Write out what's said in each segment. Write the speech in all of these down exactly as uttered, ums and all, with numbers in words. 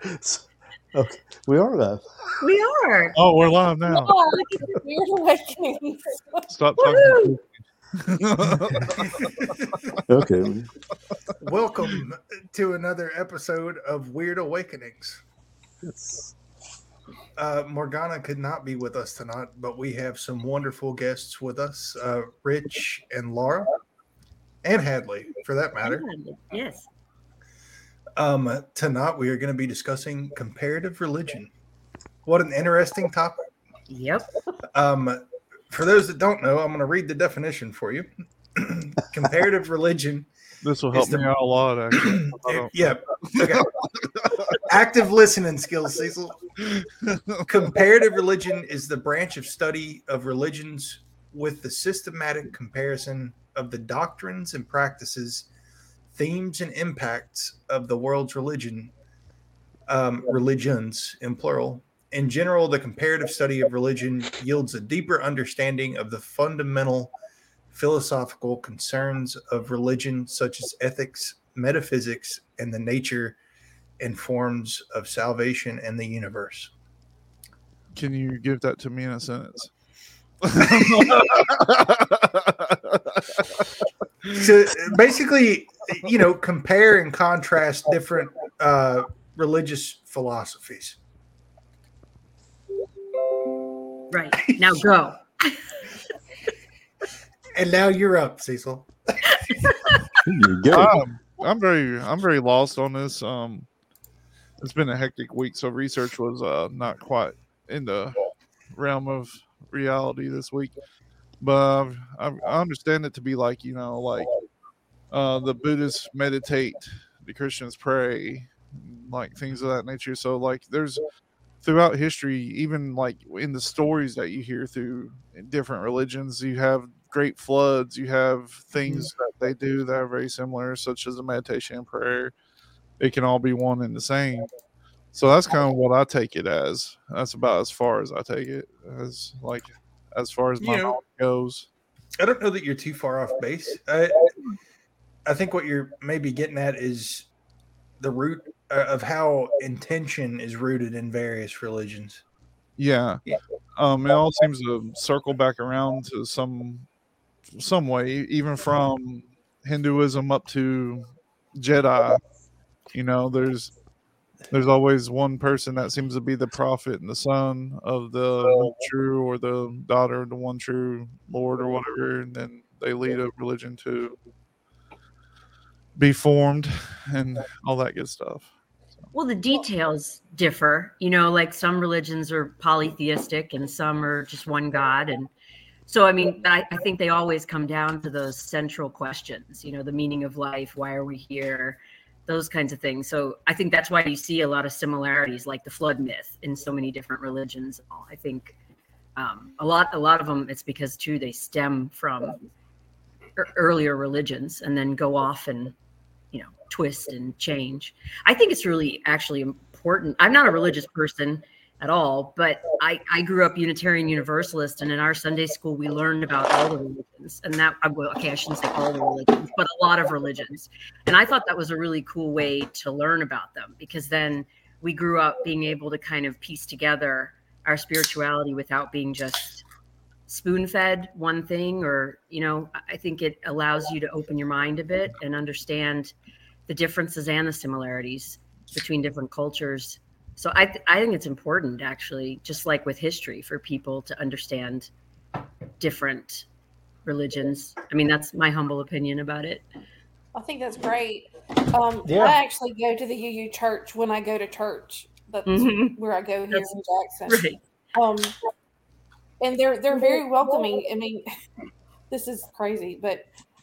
Okay, we are live. We are. Oh, we're live now. Oh, look at the Weird Awakenings. Stop talking. Okay. Welcome to another episode of Weird Awakenings. Yes. Uh, Morgana could not be with us tonight, but we have some wonderful guests with us, uh, Rich and Laura, and Hadley, for that matter. Yes. Um, tonight we are going to be discussing comparative religion. What an interesting topic. Yep. Um, for those that don't know, I'm going to read the definition for you. Comparative religion. This will help the, me out a lot, actually. Yeah. Okay. Active listening skills, Cecil. Comparative religion is the branch of study of religions with the systematic comparison of the doctrines and practices, themes and impacts of the world's religion, um, religions in plural. In general, the comparative study of religion yields a deeper understanding of the fundamental philosophical concerns of religion, such as ethics, metaphysics, and the nature and forms of salvation and the universe. Can you give that to me in a sentence? So basically, you know, compare and contrast different uh, religious philosophies. Right. Now go. And now you're up, Cecil. You're good. Um, I'm very, I'm very lost on this. Um, it's been a hectic week, so research was uh, not quite in the realm of reality this week. But I, I understand it to be like, you know, like uh, the Buddhists meditate, the Christians pray, like things of that nature. So, like, there's throughout history, even like in the stories that you hear through different religions, you have great floods, you have things that they do that are very similar, such as a meditation and prayer. It can all be one and the same. So that's kind of what I take it as. That's about as far as I take it, as like as far as my You know, knowledge goes. I don't know that you're too far off base. I, I think what you're maybe getting at is the root of how intention is rooted in various religions. Yeah. Yeah. Um, it all seems to circle back around to some some way, even from Hinduism up to Jedi. You know, there's there's always one person that seems to be the prophet and the son of the one true, or the daughter of the one true Lord, or whatever, and then they lead a religion to be formed and all that good stuff. Well, the details differ. You know, like some religions are polytheistic and some are just one God. And so, I mean, I, I think they always come down to those central questions, you know, the meaning of life, why are we here, those kinds of things. So I think that's why you see a lot of similarities, like the flood myth in so many different religions. I think um, a lot, a lot of them, it's because too, they stem from er- earlier religions and then go off and, you know, twist and change. I think it's really actually important. I'm not a religious person at all, but I, I grew up Unitarian Universalist, and in our Sunday school, we learned about all the religions. And that, well, okay, I shouldn't say all the religions, but a lot of religions. And I thought that was a really cool way to learn about them, because then we grew up being able to kind of piece together our spirituality without being just spoon-fed one thing. Or, you know, I think it allows you to open your mind a bit and understand the differences and the similarities between different cultures. So I th- I think it's important, actually, just like with history, for people to understand different religions. I mean, that's my humble opinion about it. I think that's great. Um, Yeah. I actually go to the U U church when I go to church. That's Mhm. where I go here That's in Jackson. Right. Um, and they're they're very welcoming. I mean, this is crazy, but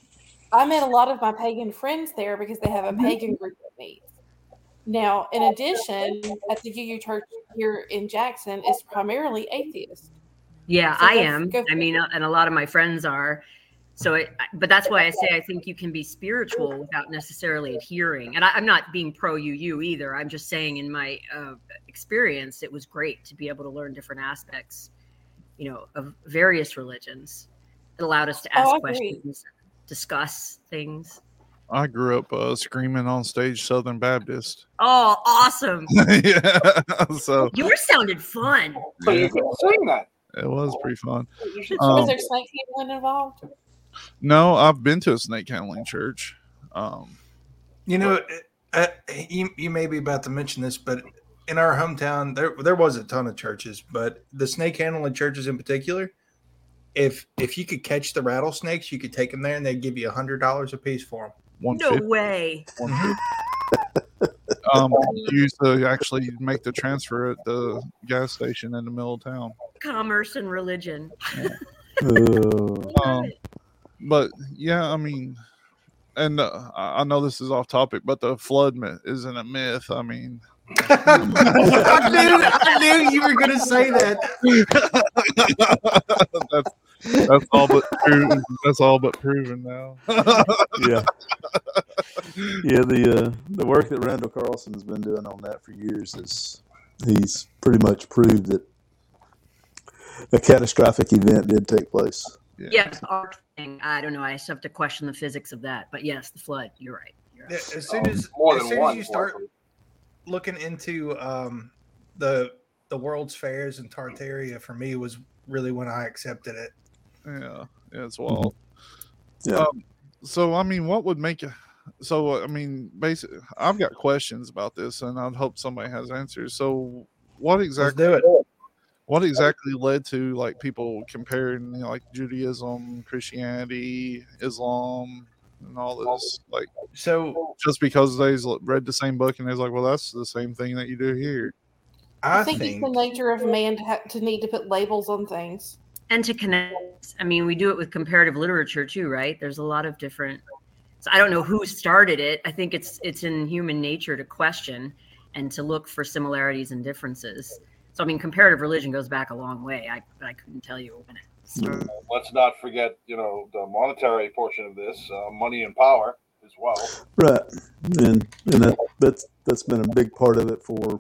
I met a lot of my pagan friends there because they have a pagan group that meets. Now, in addition, at the U U church here in Jackson is primarily atheist. Yeah, So I go- am. go I mean, uh, and a lot of my friends are. So, it, but that's why I say I think you can be spiritual without necessarily adhering. And I, I'm not being pro U U either. I'm just saying, in my uh, experience, it was great to be able to learn different aspects, you know, of various religions. It allowed us to ask Oh, I agree. questions, discuss things. I grew up uh, screaming on stage Southern Baptist. Oh, awesome! Yeah, so Yours sounded fun. So you can sing that. it was pretty fun. Was Um, there snake handling involved? No, I've been to a snake handling church. Um, You know, uh, you, you may be about to mention this, but in our hometown, there there was a ton of churches, but the snake handling churches in particular, if if you could catch the rattlesnakes, you could take them there and they'd give you a hundred dollars a piece for them. one No fifty. way. Um, you used to actually make the transfer at the gas station in the middle of town. Commerce and religion. Uh, Um, but yeah, I mean, and uh, I I know this is off topic, but the flood myth isn't a myth. I mean, I knew I knew you were going to say that. that's that's all but proven. That's all but proven now. yeah, yeah. The uh, the work that Randall Carlson has been doing on that for years is he's pretty much proved that a catastrophic event did take place. Yeah. Yes, ark thing. I don't know. I just have to question the physics of that. But yes, the flood. You're right. You're Yeah, right. as soon as More as than soon as one. you start looking into um, the the World's Fairs in Tartaria, for me was really when I accepted it. Yeah, yeah, it's wild. Yeah. Um, so I mean, what would make you? So I mean, basically, I've got questions about this, and I'd hope somebody has answers. So, what Let's exactly? do it. What exactly led to like people comparing, you know, like Judaism, Christianity, Islam, and all this? Like, So just because they read the same book and they're like, well, that's the same thing that you do here. I I think, think it's the nature of man to, ha- to need to put labels on things. And to connect. I mean, we do it with comparative literature too, right? There's a lot of different. So I don't know who started it. I think it's it's in human nature to question and to look for similarities and differences. So I mean, comparative religion goes back a long way. I I couldn't tell you when it started. Let's not forget, you know, the monetary portion of this, uh, money and power as well. Right, and and that that's that's been a big part of it for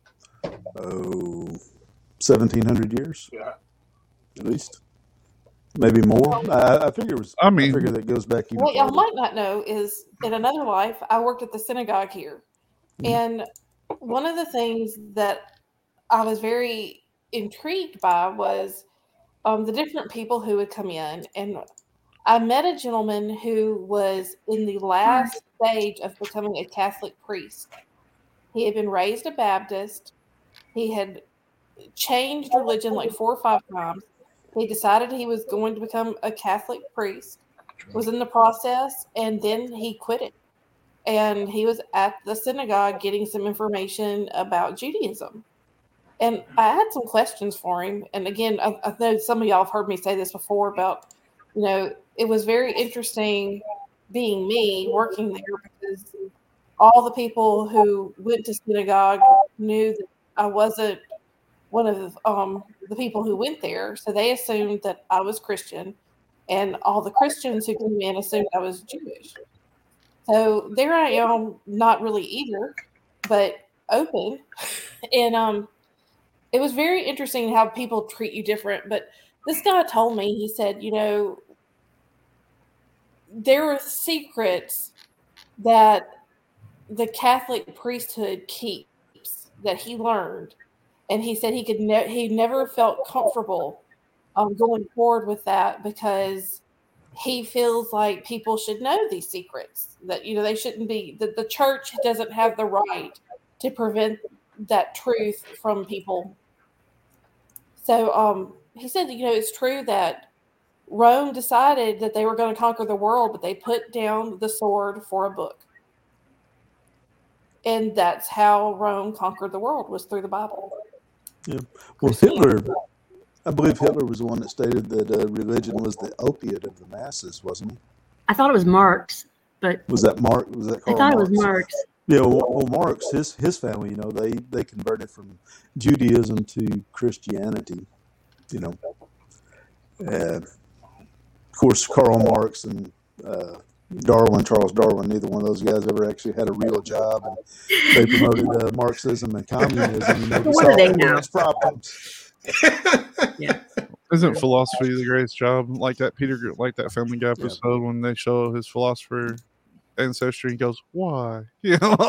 oh, seventeen hundred years Yeah. at least, maybe more. I, I figure it was. I mean- I figure that goes back even. What y'all further. might not know is in another life, I worked at the synagogue here. And one of the things that I was very intrigued by was um, the different people who would come in. And I met a gentleman who was in the last stage of becoming a Catholic priest. He had been raised a Baptist. He had changed religion like four or five times. He decided he was going to become a Catholic priest, was in the process, and then he quit it. And he was at the synagogue getting some information about Judaism. And I had some questions for him. And again, I, I know some of y'all have heard me say this before about, you know, it was very interesting being me working there because all the people who went to synagogue knew that I wasn't one of um, the people who went there. So they assumed that I was Christian, and all the Christians who came in assumed I was Jewish. So there I am, not really either, but open. And um, it was very interesting how people treat you different. But this guy told me, he said, you know, there are secrets that the Catholic priesthood keeps that he learned. And he said he could ne- he never felt comfortable um, going forward with that because he feels like people should know these secrets, that, you know, they shouldn't be, that the church doesn't have the right to prevent that truth from people. So um, he said, you know, it's true that Rome decided that they were going to conquer the world, but they put down the sword for a book. And that's how Rome conquered the world, was through the Bible. Yeah. Well, Hitler, I believe Hitler was the one that stated that uh, religion was the opiate of the masses, wasn't he? I thought it was Marx, but Was that Mark? Was that I Karl thought it was Marx? Marx. Yeah, well, well, Marx, his his family, you know, they they converted from Judaism to Christianity, you know, and of course Karl Marx and uh, Darwin, Charles Darwin, neither one of those guys ever actually had a real job, and they promoted uh, Marxism and communism. And they What do they solved know? world's problems. Isn't philosophy the greatest job? Like that Peter, like that Family Guy episode when they show his philosopher ancestry and goes, "Why?" You know.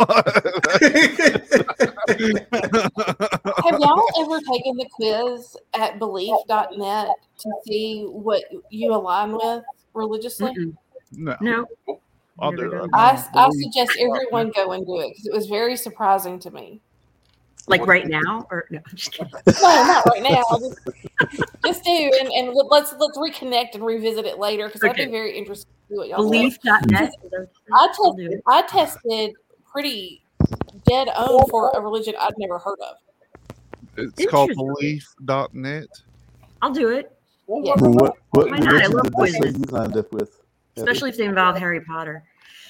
Have y'all ever taken the quiz at belief dot net to see what you align with religiously? Mm-mm. No, No. I'll Never do done it. that. I, No, I believe- suggest everyone go and do it because it was very surprising to me. Like right now, or no? I'm just kidding. No, not right now. Just, just do, and, and let's let's reconnect and revisit it later because I'd Okay. be very interested to see what y'all think. Belief dot net. I I'll do tested, it. I tested pretty dead on for a religion I'd never heard of. It's called Interesting. belief dot net. I'll do it, Yes. Well, what what Why not? I religion love did they say quizzes. you lined up with? especially if they involve Harry Potter.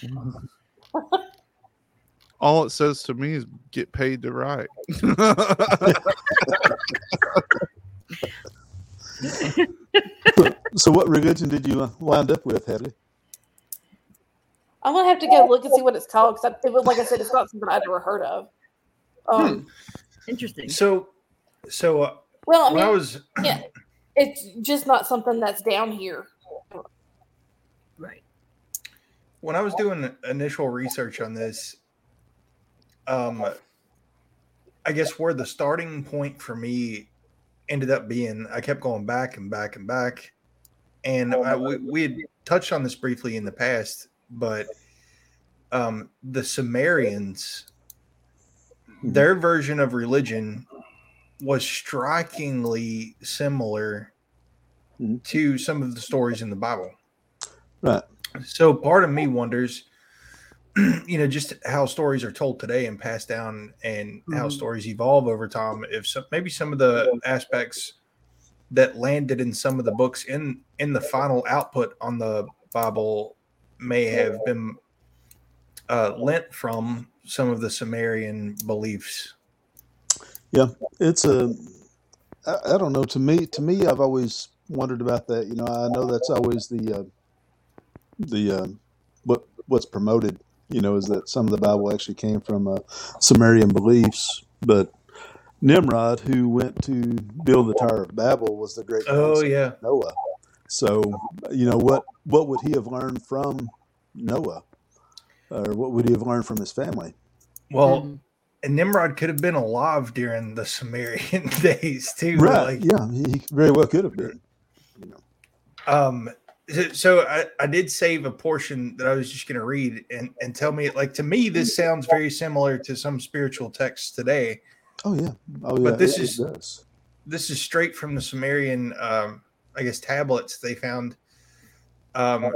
All it says to me is get paid to write. So, what religion did you uh, wind up with, Hadley? I'm gonna have to go look and see what it's called because it was, like I said, it's not something I'd ever heard of. Um, Interesting. So, so uh, well, I when I mean, was yeah, it's just not something that's down here. Right. when I was doing initial research on this, um, I guess where the starting point for me ended up being, I kept going back and back and back, and I, we, we had touched on this briefly in the past, but um, the Sumerians, their version of religion was strikingly similar Mhm. to some of the stories in the Bible. Right. So part of me wonders, you know, just how stories are told today and passed down, and how Mhm. stories evolve over time. If some, maybe some of the aspects that landed in some of the books in in the final output on the Bible may have been uh, lent from some of the Sumerian beliefs. It's a, I, I don't know. To me, to me, I've always wondered about that. You know, I know that's always the, uh, the uh, what what's promoted. You know, is that some of the Bible actually came from uh, Sumerian beliefs, but Nimrod, who went to build the Tower of Babel, was the great Oh grandson yeah, of Noah. So, you know, what what would he have learned from Noah, or what would he have learned from his family? well, Mhm. and Nimrod could have been alive during the Sumerian days too. Right? Like, Yeah, he, he very well could have been. You know. Um, so- so I, I did save a portion that I was just going to read and, and tell me, like, to me, this sounds very similar to some spiritual texts today. Oh yeah. Oh yeah. But this it, is- it does. This is straight from the Sumerian, um, I guess, tablets they found. Um,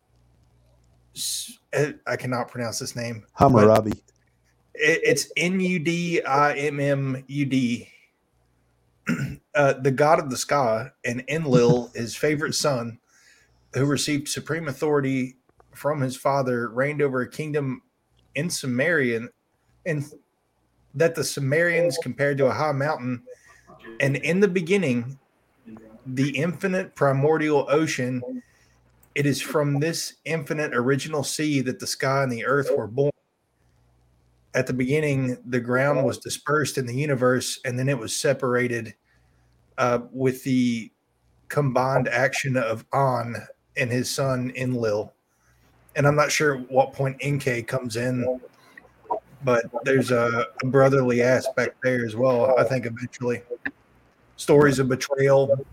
s- I cannot pronounce this name. Hammurabi. It, it's N U D I M M U D. Uh, the god of the sky, and Enlil, his favorite son, who received supreme authority from his father, reigned over a kingdom in Sumerian, and that the Sumerians compared to a high mountain. And in the beginning, the infinite primordial ocean, it is from this infinite original sea that the sky and the earth were born. At the beginning, the ground was dispersed in the universe, and then it was separated uh, with the combined action of An and his son Enlil. And I'm not sure at what point Enki comes in, but there's a, a brotherly aspect there as well, I think, eventually. Stories of betrayal.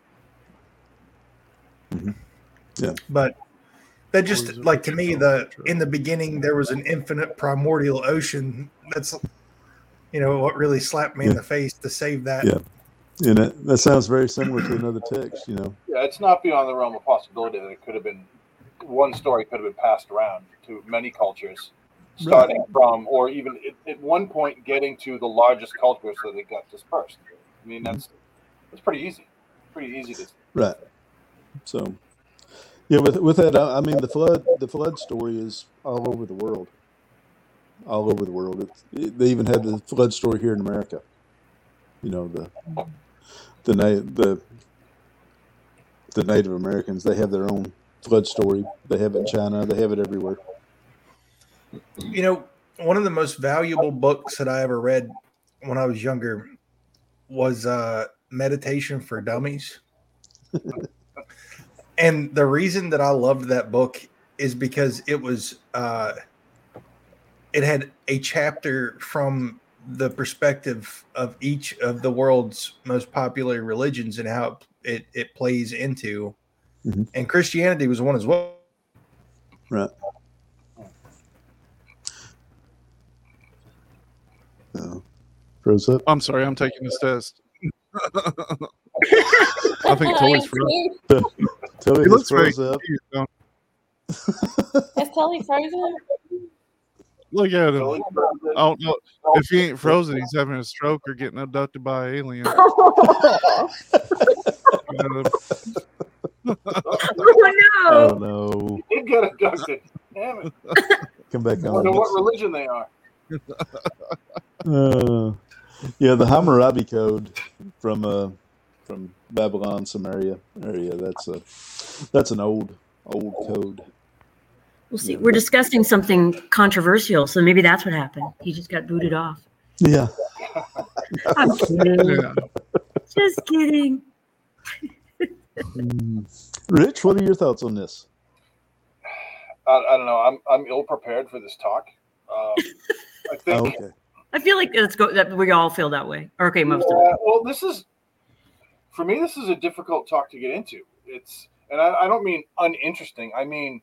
Mhm. Yeah. But that just, Stories of like, to me, betrayal, the betrayal. in the beginning there was an infinite primordial ocean. That's, you know, what really slapped me in Yeah. the face to save that. Yeah. And that, that sounds very similar to another text. You know. Yeah, it's not beyond the realm of possibility that it could have been one story could have been passed around to many cultures, starting from, or even at, at one point getting to the largest cultures so they got dispersed. I mean, that's that's pretty easy. Pretty easy to. Right. So, yeah, with with that, I, I mean, the flood, the flood story is all over the world. All over the world. It's, it, they even had the flood story here in America. You know, the the na- the the Native Americans, they have their own flood story. They have it in China. They have it everywhere. You know, one of the most valuable books that I ever read when I was younger was uh, Meditation for Dummies. And the reason that I loved that book is because it was uh, it had a chapter from the perspective of each of the world's most popular religions and how it, it plays into, mm-hmm. and Christianity was one as well. Right. Uh, froze up. I'm sorry, I'm taking this test. I think Tully's frozen. Tully He looks froze very up. confused. Is Tully frozen? Look at him. Tully I frozen. don't know if he ain't frozen. He's having a stroke or getting abducted by aliens. Uh, Oh Oh no! no! He did get abducted. Damn it. Come back I wonder on. what religion they are. Uh, yeah, the Hammurabi Code from uh, from Babylon, Samaria area. That's a that's an old old code. We'll see. We're discussing something controversial, so maybe that's what happened. He just got booted off. Yeah. I'm kidding. yeah. Just kidding. Mm. Rich, what are your thoughts on this? I, I don't know. I'm I'm ill prepared for this talk. Um, I think. Oh, okay. I feel like let's go. That we all feel that way. Or, okay, most of Yeah, it. well, this is for me. This is a difficult talk to get into. It's, and I, I don't mean uninteresting. I mean,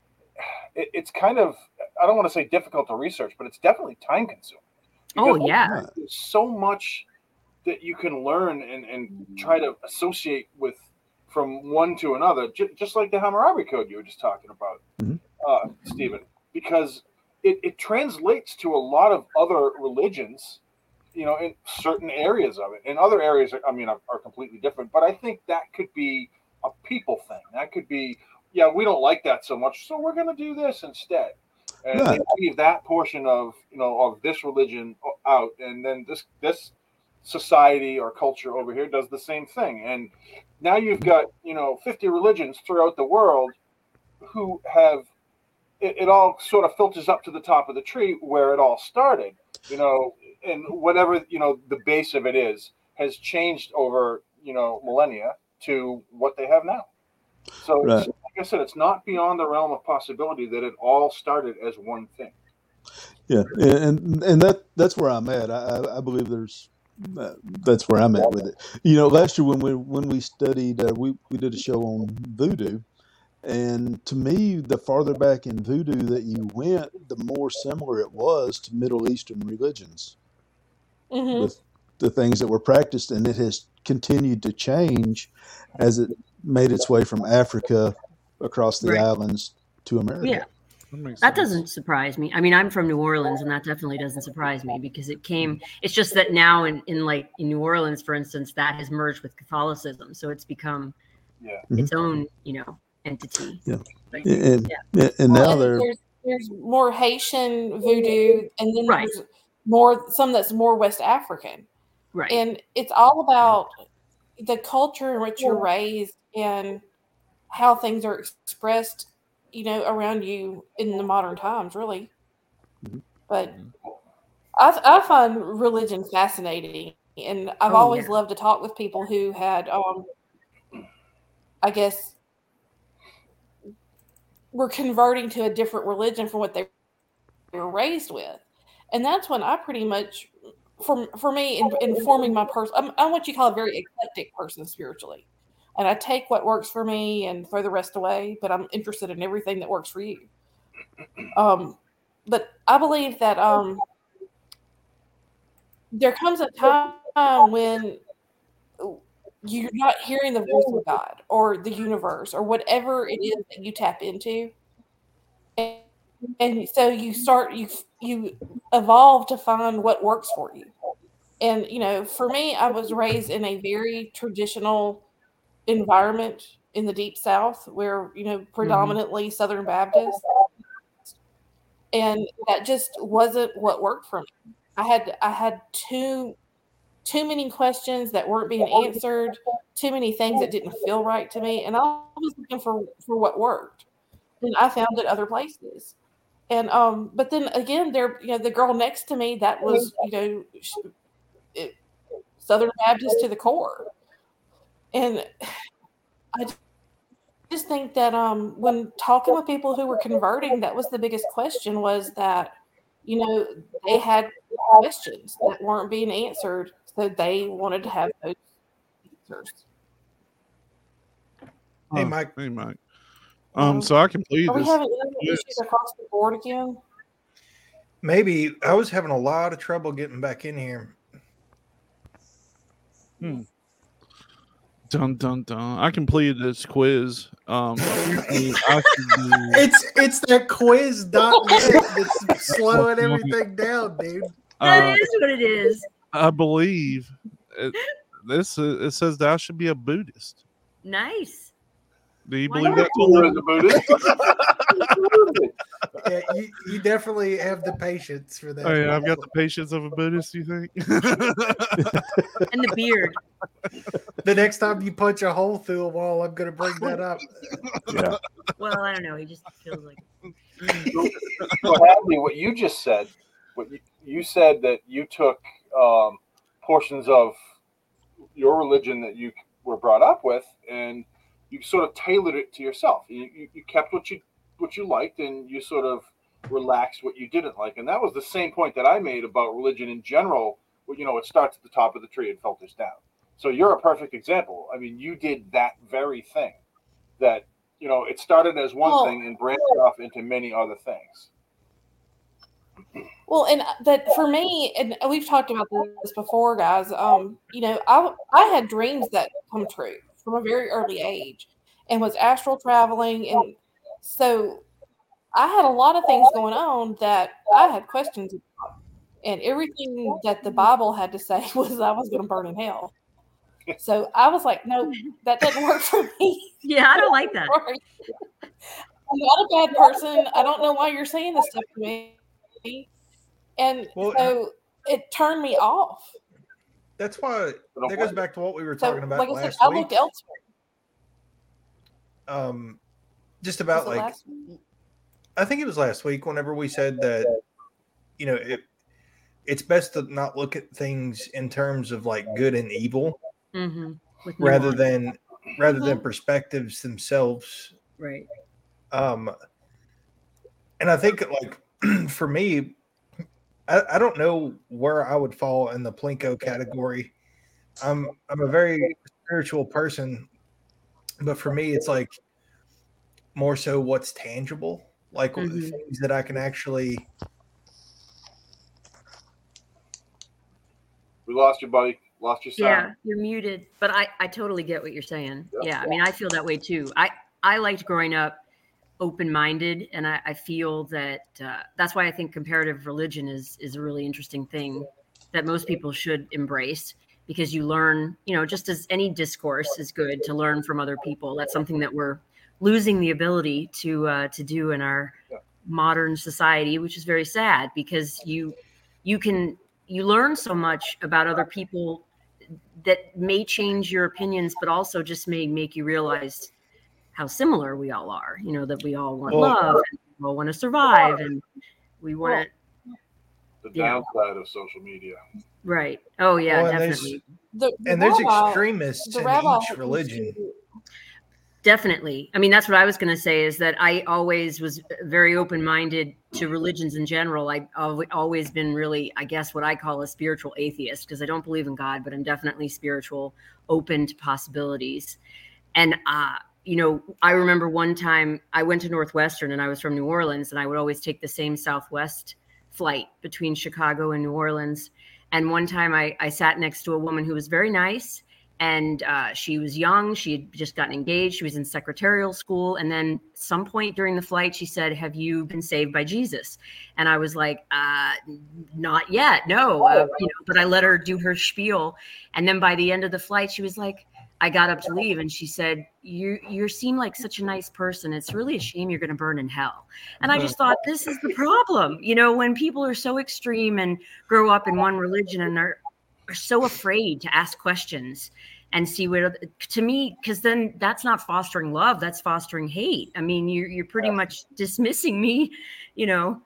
it, it's kind of. I don't want to say difficult to research, but it's definitely time consuming. Oh Because yeah. there's so much that you can learn and, and try to associate with from one to another, j- just like the Hammurabi Code you were just talking about, Mhm. uh, Stephen, because it, it translates to a lot of other religions, you know, in certain areas of it. And other areas, I mean, are, are completely different. But I think that could be a people thing. That could be, yeah, we don't like that so much, so we're going to do this instead. And Right. they leave that portion of, you know, of this religion out, and then this this society or culture over here does the same thing. And now you've got, you know, fifty religions throughout the world who have it, it all sort of filters up to the top of the tree where it all started, you know, and whatever, you know, the base of it is has changed over, you know, millennia to what they have now. So Right. it's, like I said, it's not beyond the realm of possibility that it all started as one thing. Yeah, and and that that's where I'm at. I I I believe there's uh, that's where I'm at with it. You know, last year when we when we studied, uh, we we did a show on voodoo, and to me, the farther back in voodoo that you went, the more similar it was to Middle Eastern religions, Mm-hmm. with the things that were practiced, and it has continued to change as it made its way from Africa across the Right. islands to America. Yeah. That, makes That sense. doesn't surprise me. I mean, I'm from New Orleans, and that definitely doesn't surprise me because it came. It's just that now, in, in like in New Orleans, for instance, that has merged with Catholicism, so it's become Yeah. its own, you know, entity. Yeah. Like, And yeah. and Well, now and they're there's there's more Haitian voodoo, and then Right. there's more some that's more West African, Right. and it's all about the culture in which you're raised and how things are expressed, you know, around you in the modern times, really. Mhm. But I I find religion fascinating, and I've Oh, always yeah. loved to talk with people who had, um, I guess, were converting to a different religion from what they were raised with, and that's when I pretty much, for for me, in, in forming my person, I'm, I'm what you call a very eclectic person spiritually, and I take what works for me and throw the rest away. But I'm interested in everything that works for you. Um, but I believe that um, there comes a time when you're not hearing the voice of God or the universe or whatever it is that you tap into. And, and so you start, you you evolve to find what works for you. And, you know, for me, I was raised in a very traditional environment in the Deep South where, you know, predominantly Southern Baptist. And that just wasn't what worked for me. I had I had too too many questions that weren't being answered, too many things that didn't feel right to me, and I was looking for for what worked. And I found it other places. And um, but then again, there, you know, the girl next to me that was, you know, she, it, Southern Baptist to the core, and I just think that um, when talking with people who were converting, that was the biggest question, was that, you know, they had questions that weren't being answered, so they wanted to have those answers. Hey, Huh. Mike. Hey, Mike. Um, Um, so I completed Are we this. having any Yes. issues across the board again? Maybe I was having a lot of trouble getting back in here. Hmm. Dun dun dun. I completed this quiz. Um, apparently I should be, It's it's that quiz dot net that's slowing everything down, dude. That uh, is what it is. I believe it, this. Uh, it says that I should be a Buddhist. Nice. Do you Why believe not? that? Cooler as a Buddhist. Yeah, you, you definitely have the patience for that. Oh yeah, I've got the patience of a Buddhist. You think? And the beard. The next time you punch a hole through a wall, I'm going to bring that up. Yeah. Well, I don't know. He just feels like So, Hadley, what you just said, what you, you said that you took um, portions of your religion that you were brought up with, and you sort of tailored it to yourself. You, you, you kept what you what you liked, and you sort of relaxed what you didn't like. And that was the same point that I made about religion in general. Well, you know, it starts at the top of the tree and filters down. So you're a perfect example. I mean, you did that very thing. That, you know, it started as one Well, thing and branched off into many other things. Well, and that for me, and we've talked about this before, guys. Um, you know, I I had dreams that come true from a very early age, and was astral traveling, and so I had a lot of things going on that I had questions about, and everything that the Bible had to say was I was going to burn in hell. So I was like, no, that doesn't work for me. yeah, I don't like that. I'm not a bad person. I don't know why you're saying this stuff to me. And Well, so it turned me off. That's why that goes back to what we were So, talking about like I said, last I week. looked elsewhere. Um, just Was about it like last week? I think it was last week. Whenever we said that, you know, it it's best to not look at things in terms of like good and evil, Mm-hmm. With rather nuance. than rather than Mhm. perspectives themselves. Right. Um, and I think like for me, I, I don't know where I would fall in the Plinko category. I'm I'm a very spiritual person, but for me, it's like more so what's tangible, like Mhm. things that I can actually. We lost you, buddy. Lost your sound. Yeah, you're muted. But I, I totally get what you're saying. Yeah. Yeah, I mean, I feel that way too. I, I liked growing up open-minded, and I, I feel that uh, that's why I think comparative religion is is a really interesting thing that most people should embrace, because you learn, you know, just as any discourse is good to learn from other people. That's something that we're losing the ability to uh, to do in our Yeah. modern society, which is very sad, because you you can you learn so much about other people that may change your opinions, but also just may make you realize how similar we all are. You know, that we all want Well- love, and we all want to survive, and we want to, The Yeah. downside of social media. right. Oh yeah, Well, and there's- definitely. The, the And there's rabbi- extremists the in rabbi each used religion. to- Definitely. I mean, that's what I was going to say, is that I always was very open-minded to religions in general. I've al- always been really, I guess, what I call a spiritual atheist, because I don't believe in God, but I'm definitely spiritual, open to possibilities. And, uh, you know, I remember one time I went to Northwestern, and I was from New Orleans, and I would always take the same Southwest flight between Chicago and New Orleans. And one time I, I sat next to a woman who was very nice. And uh, she was young. She had just gotten engaged. She was in secretarial school. And then some point during the flight, she said, "Have you been saved by Jesus?" And I was like, uh, not yet. No. Uh, you know, but I let her do her spiel. And then by the end of the flight, she was like, I got up to leave, and she said, you you seem like such a nice person. It's really a shame you're going to burn in hell. And I just thought, this is the problem. You know, when people are so extreme and grow up in one religion and are are so afraid to ask questions and see what, to me, because then that's not fostering love, that's fostering hate. I mean, you're, you're pretty much dismissing me, you know,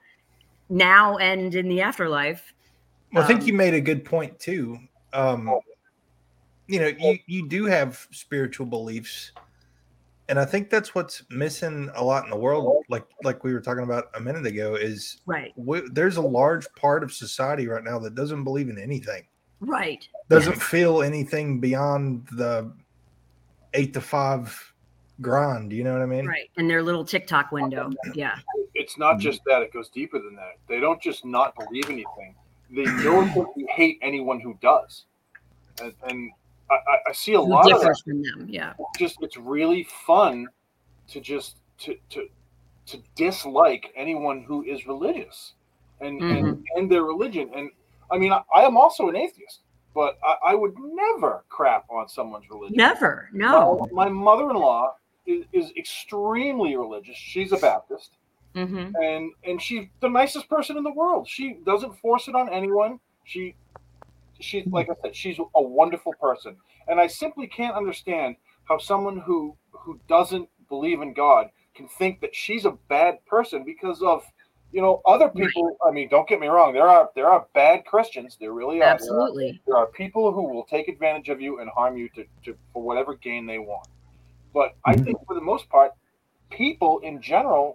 now and in the afterlife. Well, I think Um, you made a good point too. Um, you know, you, you do have spiritual beliefs, And I think that's what's missing a lot in the world. Like, like we were talking about a minute ago is Right. we, there's a large part of society right now that doesn't believe in anything. Right. Doesn't Yes. feel anything beyond the eight to five grind. You know what I mean? Right. In their little TikTok window. Yeah. It's not just that; it goes deeper than that. They don't just not believe anything; they know that they hate anyone who does, and, and I, I see a Who lot of that. differs from them. Yeah. Just it's really fun to just to to to dislike anyone who is religious and Mhm. and, and their religion. And I mean, I, I am also an atheist, but I, I would never crap on someone's religion. Never. No. My, my mother-in-law is, is extremely religious. She's a Baptist. Mm-hmm. and and she's the nicest person in the world. She doesn't force it on anyone. She she like I said, she's a wonderful person, and I simply can't understand how someone who who doesn't believe in God can think that she's a bad person because of, you know, other people. I mean, don't get me wrong, there are there are bad Christians. There really are. Absolutely. There are, there are people who will take advantage of you and harm you to, to for whatever gain they want. But I think for the most part, people in general,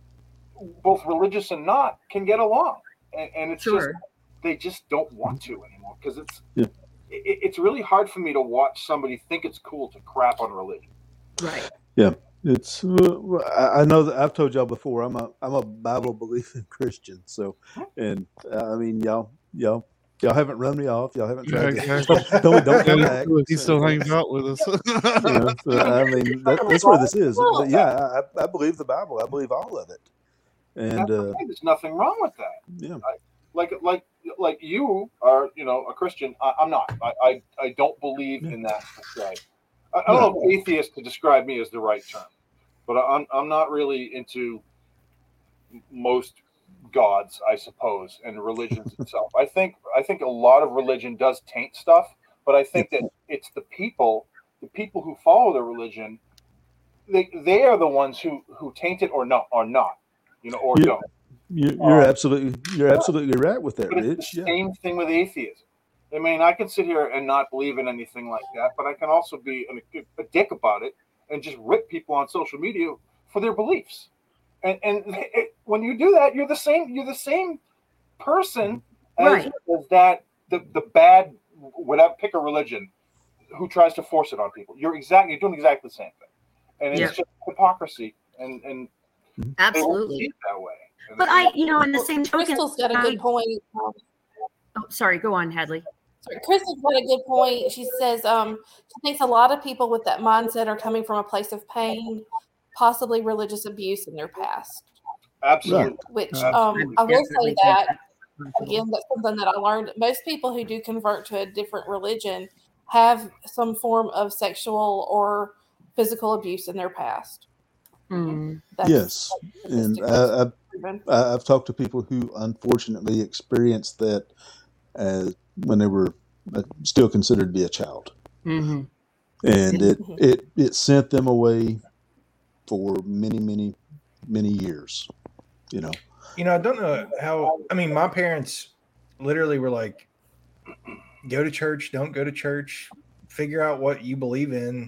both religious and not, can get along, and, and it's Sure. just they just don't want to anymore because it's Yeah. it, it's really hard for me to watch somebody think it's cool to crap on religion. Right. It's uh, I I know that I've told y'all before. I'm a I'm a Bible believing Christian. So, and uh, I mean y'all y'all y'all haven't run me off. Y'all haven't Yeah, tried to exactly. don't don't come Yeah, back. he still hangs out with us. You know, so, I mean that, that's where this is. But yeah, I, I believe the Bible. I believe all of it. And That's uh, okay. There's nothing wrong with that. yeah, Like like like you are, you know, a Christian. I, I'm not. I, I I don't believe in that per se. I, I don't know if atheist to describe me is the right term, but I'm I'm not really into most gods, I suppose, and religions itself. I think I think a lot of religion does taint stuff, but I think that it's the people, the people who follow the religion, they they are the ones who who taint it or not or not, you know, or Yeah. don't. you're, you're Um, absolutely you're absolutely right with that, But it's Rich. the Yeah, same thing with atheism. I mean, I can sit here and not believe in anything like that, but I can also be a, a dick about it and just rip people on social media for their beliefs. And and it, when you do that, you're the same. You're the same person as, Right. as that the the bad whatever pick a religion who tries to force it on people. You're exactly you're doing exactly the same thing, and it's Yeah. just hypocrisy. And and they won't see Absolutely. it that way. And But I, you know, in the same token, Crystal's got a good point. Um, oh, sorry, go on, Hadley. sorry, Crystal's got a good point. She says um, she thinks a lot of people with that mindset are coming from a place of pain, possibly religious abuse in their past. absolutely. Which Uh, um, would I will definitely say take that that. again. That's something that I learned. Most people who do convert to a different religion have some form of sexual or physical abuse in their past. Mm. That's yes, and statistically I, I've proven. I- I've talked to people who unfortunately experienced that uh, when they were uh, still considered to be a child, hmm and it Mhm. it it sent them away for many many many years. You know, You know, I don't know how. I mean, my parents literally were like, "Go to church, don't go to church, figure out what you believe in,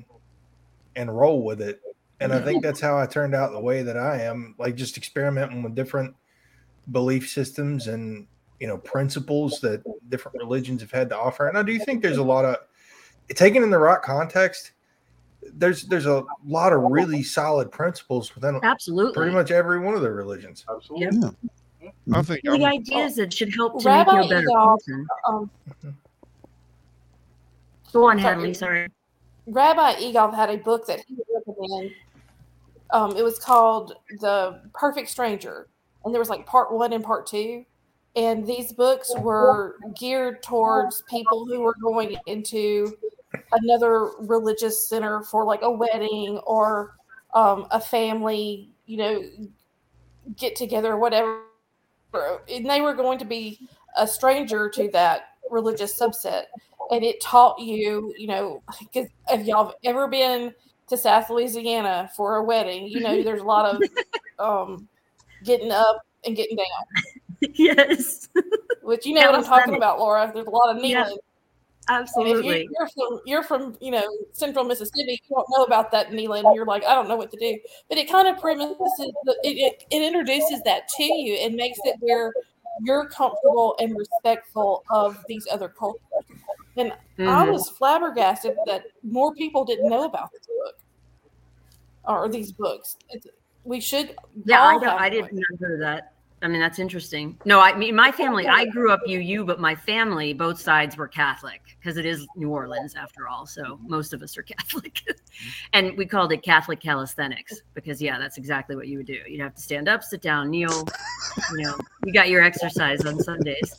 and roll with it." And I think that's how I turned out the way that I am, like just experimenting with different belief systems and, you know, principles that different religions have had to offer. And I do think there's a lot of, taken in the right context, there's there's a lot of really solid principles within Absolutely. pretty much every one of the religions. Absolutely. yeah, I think The I'm, ideas that should help to Rabbi make you a better Egal, person. um, Go on, sorry. Hadley. Sorry. Rabbi Egal had a book that he would recommend. Um, it was called The Perfect Stranger, and there was like part one and part two. And these books were geared towards people who were going into another religious center for like a wedding or um, a family, you know, get together or whatever. And they were going to be a stranger to that religious subset. And it taught you, you know, because if y'all have ever been to South Louisiana for a wedding, you know, there's a lot of um, getting up and getting down, Yes. which you know what I'm talking Calisthenics. about, Laura. There's a lot of Yeah. kneeling. Absolutely. If you, you're from you're from you know central Mississippi, you don't know about that, Neelan. And you're like, I don't know what to do. But it kind of premises the, it, it it introduces that to you and makes it where you're comfortable and respectful of these other cultures. And Mm-hmm. I was flabbergasted that more people didn't know about this book or these books. It's, we should. Yeah, I all don't. have I one. didn't know that. I mean, that's interesting. No, I mean, my family. I grew up U U, but my family, both sides were Catholic because it is New Orleans after all. So most of us are Catholic, and we called it Catholic calisthenics because yeah, that's exactly what you would do. You'd have to stand up, sit down, kneel. You know, you got your exercise on Sundays.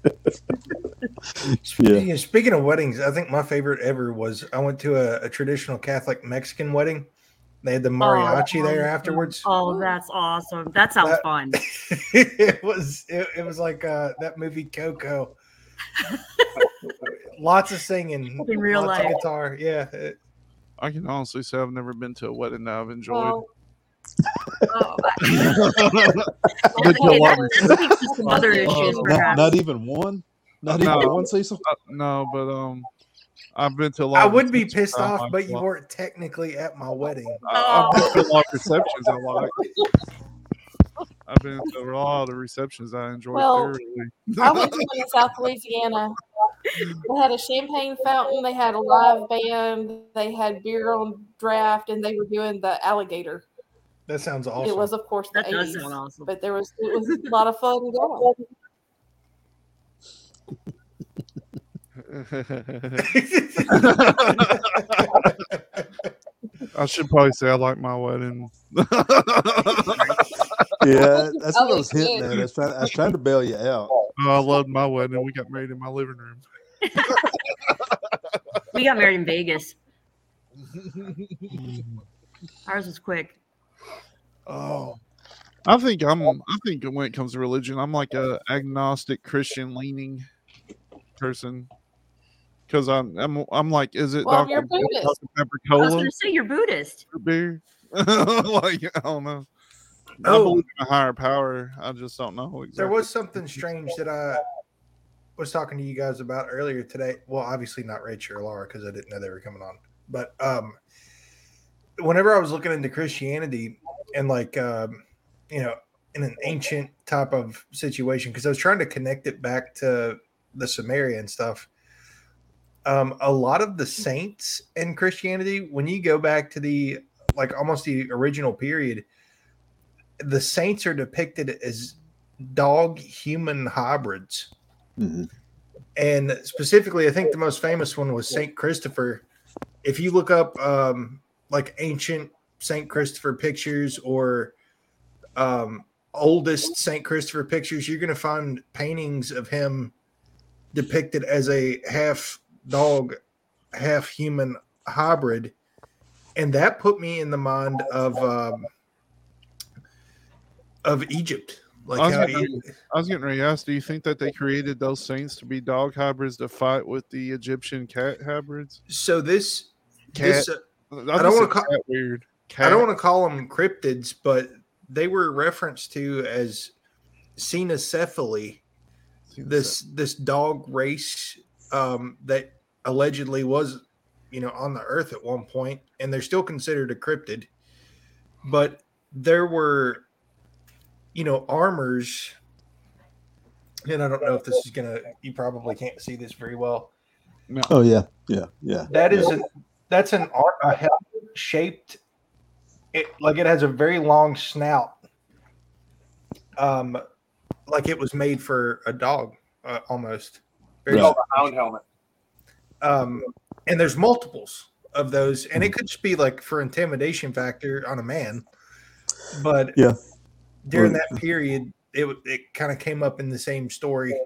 Yeah. Yeah, speaking of weddings, I think my favorite ever was I went to a, a traditional Catholic Mexican wedding. They had the mariachi Oh, there afterwards. Oh, that's awesome. That sounds That- fun. it was it, it was like uh, that movie Coco. Lots of singing, In real lots life. of guitar. Yeah, it- I can honestly say I've never been to a wedding that I've enjoyed. Well, Oh, Been to a lot of- that speaks to some other issues, Not, perhaps. not even one. Not even No. one, Cecil. Uh, no, but um, I've been to a lot. I of would be receptions pissed I off, like but a you lot. weren't technically at my wedding. I- I've been to a lot of receptions I like. I've been to a lot of receptions I enjoyed Well, thoroughly. I went to one in South Louisiana. They had a champagne fountain. They had a live band. They had beer on draft, and they were doing the alligator. That sounds awesome. It was, of course, the That does eighties, sound awesome. but there was it was a lot of fun going. I should probably say I like my wedding. Yeah, that's what I Oh, was you hitting did. at. I was trying, I was trying to bail you out. Oh, I loved my wedding. We got married in my living room. We got married in Vegas. Ours was quick. Oh, I think I'm. I think when it comes to religion, I'm like a agnostic Christian leaning person because I'm. I'm. I'm like, is it Well, Doctor you're Buddhist. Doctor Pepper I was Cola going to say you're Buddhist. or beer? Like I don't know. I Oh. believe in a higher power. I just don't know exactly. There was something strange that I was talking to you guys about earlier today. Well, obviously not Rachel or Laura because I didn't know they were coming on. But um, whenever I was looking into Christianity and like, um, you know, in an ancient type of situation, because I was trying to connect it back to the Sumerian stuff. Um, a lot of the saints in Christianity, when you go back to the like almost the original period, the saints are depicted as dog human hybrids. Mhm. And specifically, I think the most famous one was Saint Christopher. If you look up um, like ancient Saint Christopher pictures or um, oldest Saint Christopher pictures, you're going to find paintings of him depicted as a half dog, half human hybrid. And that put me in the mind of um, of Egypt. Like I was how getting- E- I was getting ready to ask, do you think that they created those saints to be dog hybrids to fight with the Egyptian cat hybrids? so this Cat. this uh, I, don't just wanna said call- cat weird. Cat. I don't want to call them cryptids, but they were referenced to as Cenocephaly, this this dog race um, that allegedly was, you know, on the earth at one point, and they're still considered a cryptid. But there were, you know, armors, and I don't know if this is gonna. You probably can't see this very well. Oh yeah, yeah, yeah. That is an that's an ar- a helmet shaped. It like it has a very long snout. Um, like it was made for a dog, uh, almost. Very Right. Oh, the hound helmet. um, and there's multiples of those, and it could just be like for intimidation factor on a man. But Yeah. during Right. that period, it it kind of came up in the same story.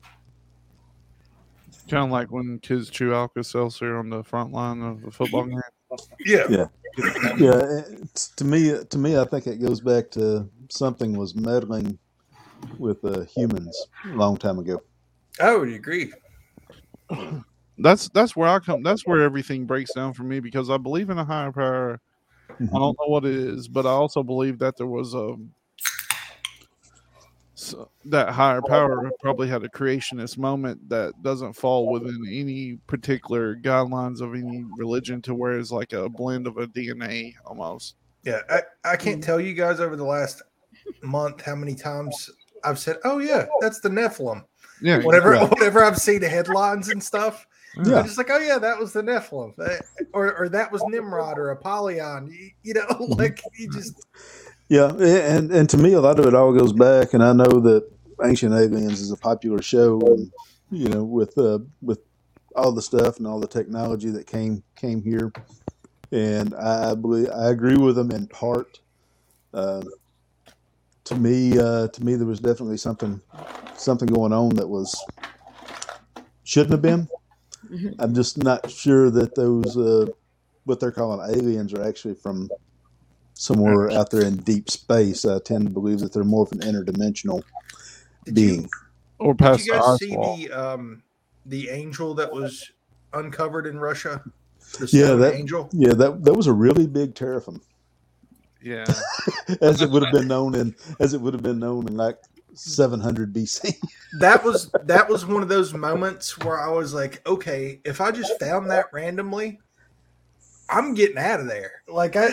Kind of like when kids chew Alka-Seltzer on the front line of the football game. Yeah, Yeah. Yeah, it's, to me, to me, I think it goes back to something was meddling with uh, humans a long time ago. I would agree. That's that's where I come. That's where everything breaks down for me because I believe in a higher power. I don't know what it is, but I also believe that there was a so that higher power probably had a creationist moment that doesn't fall within any particular guidelines of any religion, to where it's like a blend of a D N A almost. Yeah, I, I Mm. can't tell you guys over the last month how many times I've said, "Oh yeah, that's the Nephilim." Yeah, Whatever, Yeah. whatever I've seen the headlines and stuff, Yeah. I'm just like, "Oh yeah, that was the Nephilim," That- or or that was Nimrod or Apollyon. You, you know, like you just Yeah, and and to me, a lot of it all goes back, and I know that Ancient Aliens is a popular show, and you know, with uh, with all the stuff and all the technology that came came here, and I believe I agree with them in part. Uh, to me, uh, to me, there was definitely something something going on that was shouldn't have been. Mhm. I'm just not sure that those uh, what they're calling aliens are actually from somewhere out there in deep space. I tend to believe that they're more of an interdimensional did you being. or did past you the guys ice see wall. the um the angel that was uncovered in Russia? The Yeah, stone that angel. yeah that that was a really big teraphim, Yeah, as it would have been known in as it would have been known in like seven hundred B C. That was that was one of those moments where I was like, okay, if I just found that randomly, I'm getting out of there. Like I,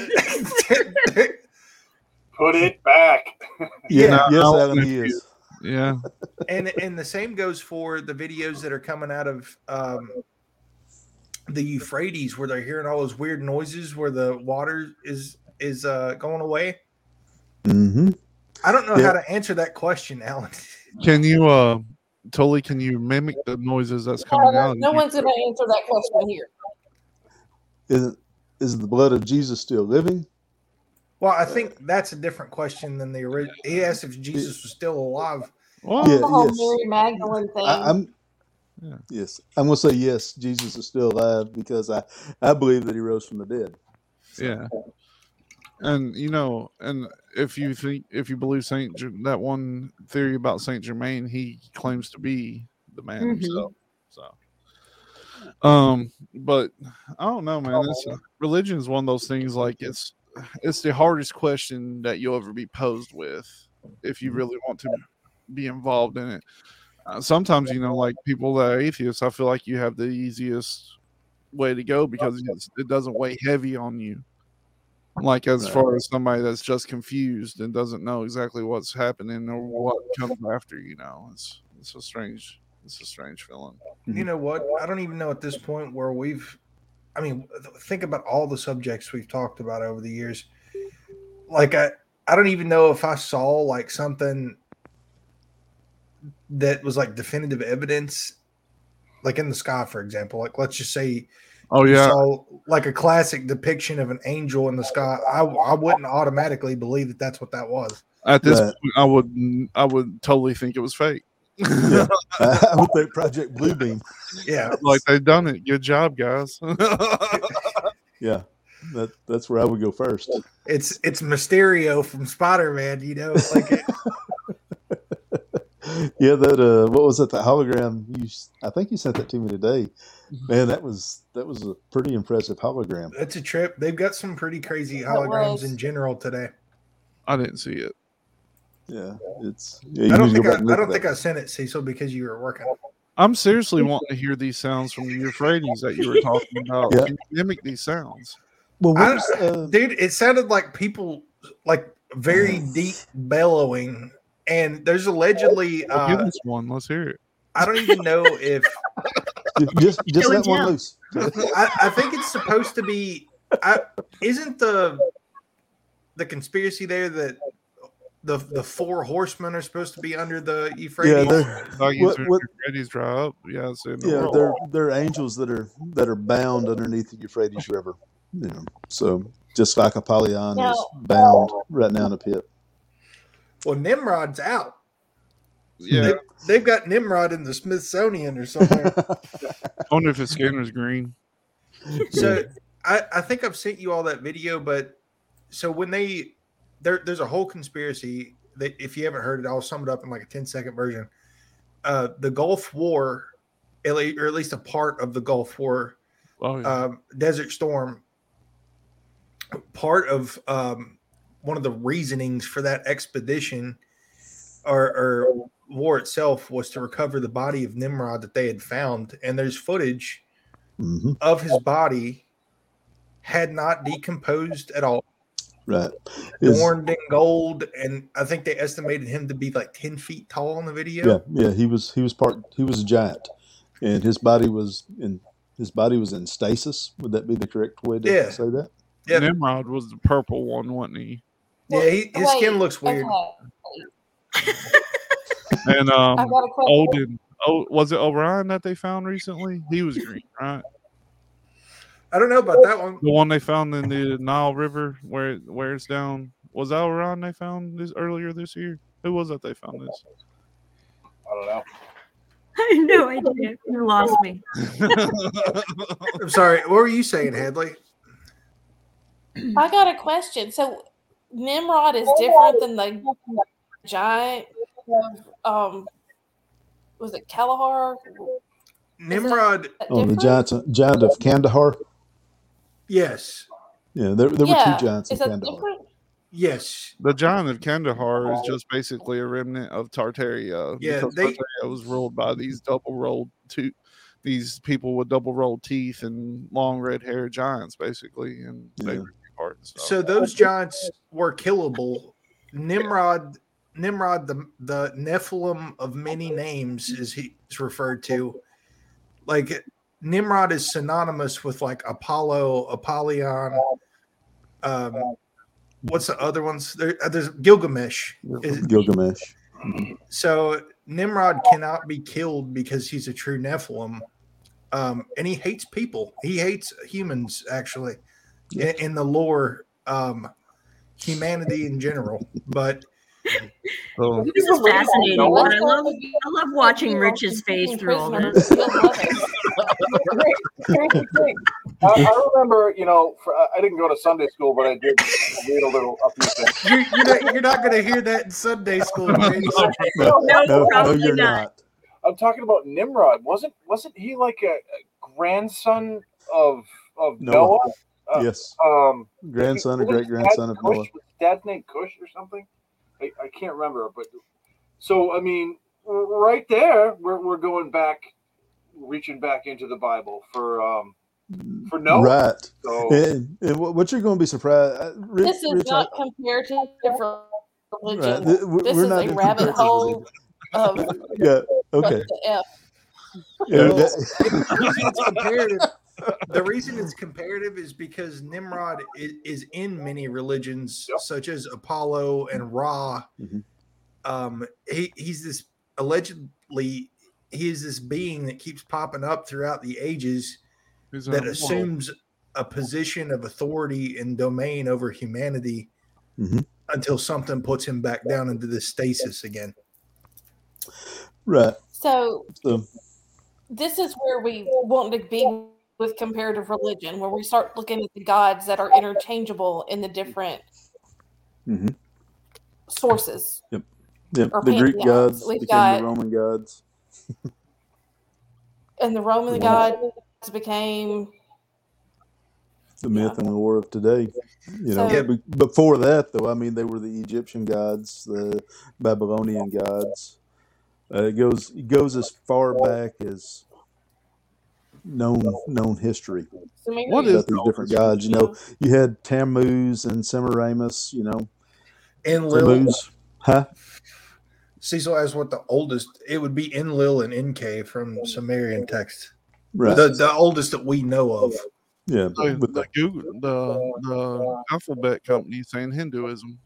Put it back. Yeah, yeah, yes, I'll- Alan, he is. yeah. and and the same goes for the videos that are coming out of um, the Euphrates, where they're hearing all those weird noises, where the water is is uh, going away. Mm-hmm. I don't know Yeah. how to answer that question, Alan. Can you, uh, totally, can you mimic the noises that's Uh, coming no, out? no one's going to answer that question here. Is is the blood of Jesus still living? Well, I think that's a different question than the original. He asked if Jesus was still alive. Well, Yeah, The whole yes. Mary Magdalene thing. I, I'm Yeah. yes. I'm gonna say yes. Jesus is still alive because I I believe that he rose from the dead. yeah. And you know, and if you think if you believe Saint Ger- that one theory about Saint Germain, he claims to be the man Mhm. himself. So, um, but I don't know, man. It's, religion is one of those things. Like it's it's the hardest question that you'll ever be posed with if you really want to be involved in it. Uh, sometimes, you know, like people that are atheists, I feel like you have the easiest way to go because it's, it doesn't weigh heavy on you. Like as Right. far as somebody that's just confused and doesn't know exactly what's happening or what comes after, you know, it's it's a strange it's a strange feeling. You know what? I don't even know at this point where we've. I mean, think about all the subjects we've talked about over the years. Like I, I don't even know if I saw like something that was like definitive evidence, like in the sky, for example. Like let's just say Oh you yeah, saw like a classic depiction of an angel in the sky. I, I wouldn't automatically believe that that's what that was. at this Right. point, I would I would totally think it was fake. Yeah. I would think Project Bluebeam. Yeah, Like they've done it. Good job, guys. Yeah, that that's where I would go first. it's it's Mysterio from Spider-Man. You know, like it, Yeah, that uh, what was it? The hologram? You, I think you sent that to me today. Man, that was that was a pretty impressive hologram. it's a trip. They've got some pretty crazy It holograms was. in general today. I didn't see it. Yeah, it's. Yeah, you I don't need to think go I, back and I look don't at think that. I sent it, Cecil, because you were working. I'm seriously wanting to hear these sounds from the Euphrates that you were talking about. Yeah. Can you mimic these sounds? Well, I- where's, uh, Dude, it sounded like people like very deep bellowing, and there's allegedly Well, give uh, us one. Let's hear it. I don't even know if just just Show let and one tell. loose. I, I think it's supposed to be. I, isn't the the conspiracy there that the the four horsemen are supposed to be under the Euphrates? Yeah, they're Like what, what, Euphrates dry up. Yeah, it's in the yeah, world. they're they're angels that are that are bound underneath the Euphrates River. You know, so just like Apollyon Now- is bound right now in a pit. Well, Nimrod's out. Yeah. They, they've got Nimrod in the Smithsonian or somewhere. I wonder if his scanner's green. So I, I think I've sent you all that video, but so when they there there's a whole conspiracy that if you haven't heard it, I'll sum it up in like a ten second version. Uh, the Gulf War, at le- or at least a part of the Gulf War, Oh, yeah. um, Desert Storm, part of um, one of the reasonings for that expedition or, or war itself was to recover the body of Nimrod that they had found, and there's footage hmm of his body had not decomposed at all, Right. Is- adorned in gold, and I think they estimated him to be like ten feet tall in the video. yeah, yeah. He was he was part he was a giant, and his body was in his body was in stasis. Would that be the correct way to Yeah. say that? Yep. Nimrod was the purple one, wasn't he? Yeah, he, his Wait, skin looks weird. Okay. And um, I've got a question. Odin. Oh, was it Orion that they found recently? He was green, right? I don't know about that one. The one they found in the Nile River, where it, where it's down. Was that Orion they found this earlier this year? Who was that they found this? I don't know. I have no idea. You lost me. I'm sorry. What were you saying, Hadley? I got a question. So Nimrod is different than the giant of, um, was it Kalahar? Nimrod, Oh, the Different? giant giant of Kandahar. yes. Yeah, there, there Yeah. were two giants Is of that Kandahar. different? Yes. The giant of Kandahar is just basically a remnant of Tartaria. Yeah, because they- Tartaria was ruled by these double rolled two, these people with double rolled teeth and long red hair giants, basically, and they Yeah. were part and stuff. So those giants were killable. Nimrod, Nimrod, the the Nephilim of many names, is he's referred to. Like Nimrod is synonymous with like Apollo, Apollyon. Um, what's the other ones? There, uh, there's Gilgamesh. Is- Gilgamesh. So Nimrod cannot be killed because he's a true Nephilim, um, and he hates people. He hates humans, actually, in, in the lore, um, humanity in general. But So, This is fascinating. I love I love watching Rich's face through all this. I, I remember, you know, for, I didn't go to Sunday school, but I did read a little a few things. you're, you're not, you're not going to hear that in Sunday school. James. No, No, no, probably you're not. not. I'm talking about Nimrod. Wasn't wasn't he like a, a grandson of of Noah. Noah? Uh, Yes, Um, grandson or wasn't great grandson of Kush- Noah. Was his dad's name Cush or something? I, I can't remember, but so I mean, right there, we're we're going back, reaching back into the Bible for um for Noah. Right. So And, and what what you're going to be surprised. uh, Rich, This is Rich, not comparative religion. right, th- we're- This we're is not a in rabbit comparative hole of Yeah. Okay. what the F. Yeah, Well, that- the reason it's comparative. The reason it's comparative is because Nimrod is, is in many religions, Yep. such as Apollo and Ra. Mhm. Um, he, he's this allegedly he is this being that keeps popping up throughout the ages he's that a- assumes a position of authority and domain over humanity Mhm. until something puts him back down into this stasis again. right. So So, this is where we want to be with comparative religion, where we start looking at the gods that are interchangeable in the different mhm. sources. Yep. Or The Greek pantheons. gods We've became got- the Roman gods. And the Roman gods became The myth and lore of today. You know, So- be- before that, though, I mean, they were the Egyptian gods, the Babylonian gods. Uh, it goes it goes as far back as known known history Sumerian. What is about these different gods. You know, you had Tammuz and Semiramis. You know, Enlil, Tammuz, huh? Cecil asked what the oldest. It would be Enlil and Enki from Sumerian text. Right. The the oldest that we know of. yeah, the, with the the Google, the the alphabet company saying Hinduism.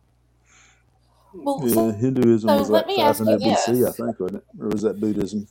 Well, yeah, so Hinduism so was let like me ask five you hundred B C, I this. think, wasn't it? Or was that Buddhism?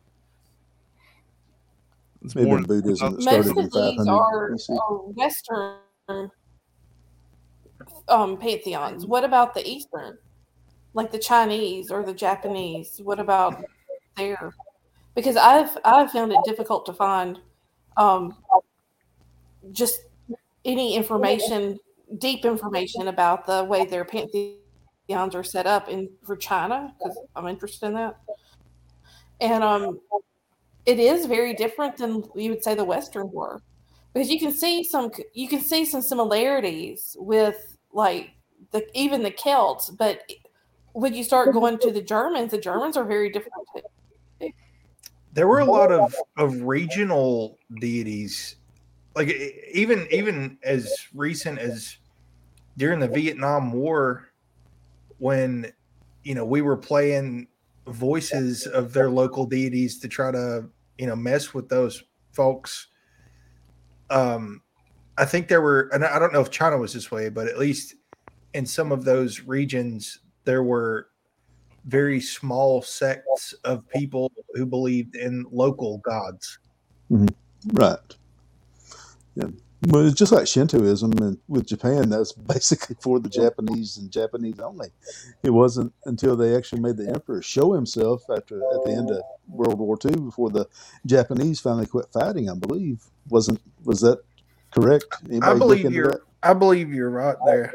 It's Maybe more Buddhism that most started of in these five hundred are, B C. are Western um, pantheons. What about the Eastern, like the Chinese or the Japanese? What about there? Because I've I've found it difficult to find um, just any information, deep information about the way their pantheons are set up in for China, because I'm interested in that. And um, it is very different than you would say the Western were, because you can see some you can see some similarities with like the even the Celts, but when you start going to the Germans, the Germans are very different too. There were a lot of, of regional deities, like even even as recent as during the Vietnam War, when you know we were playing voices of their local deities to try to you know mess with those folks. Um, I think there were, and I don't know if China was this way, but at least in some of those regions, there were very small sects of people who believed in local gods. Mm-hmm. Right. Yeah. Well, it's just like Shintoism, and with Japan, that's basically for the Japanese and Japanese only. It wasn't until they actually made the emperor show himself after at the end of World War Two, before the Japanese finally quit fighting. I believe wasn't was that correct? Anybody I believe look into you're. that? I believe you're right there.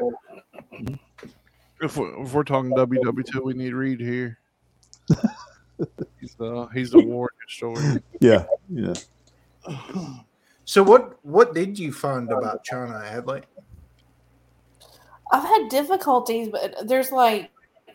If we're, if we're talking W W two, we need Reed here. he's the he's the war historian. Yeah, yeah. So what what did you find about China, Adley? I've had difficulties, but there's like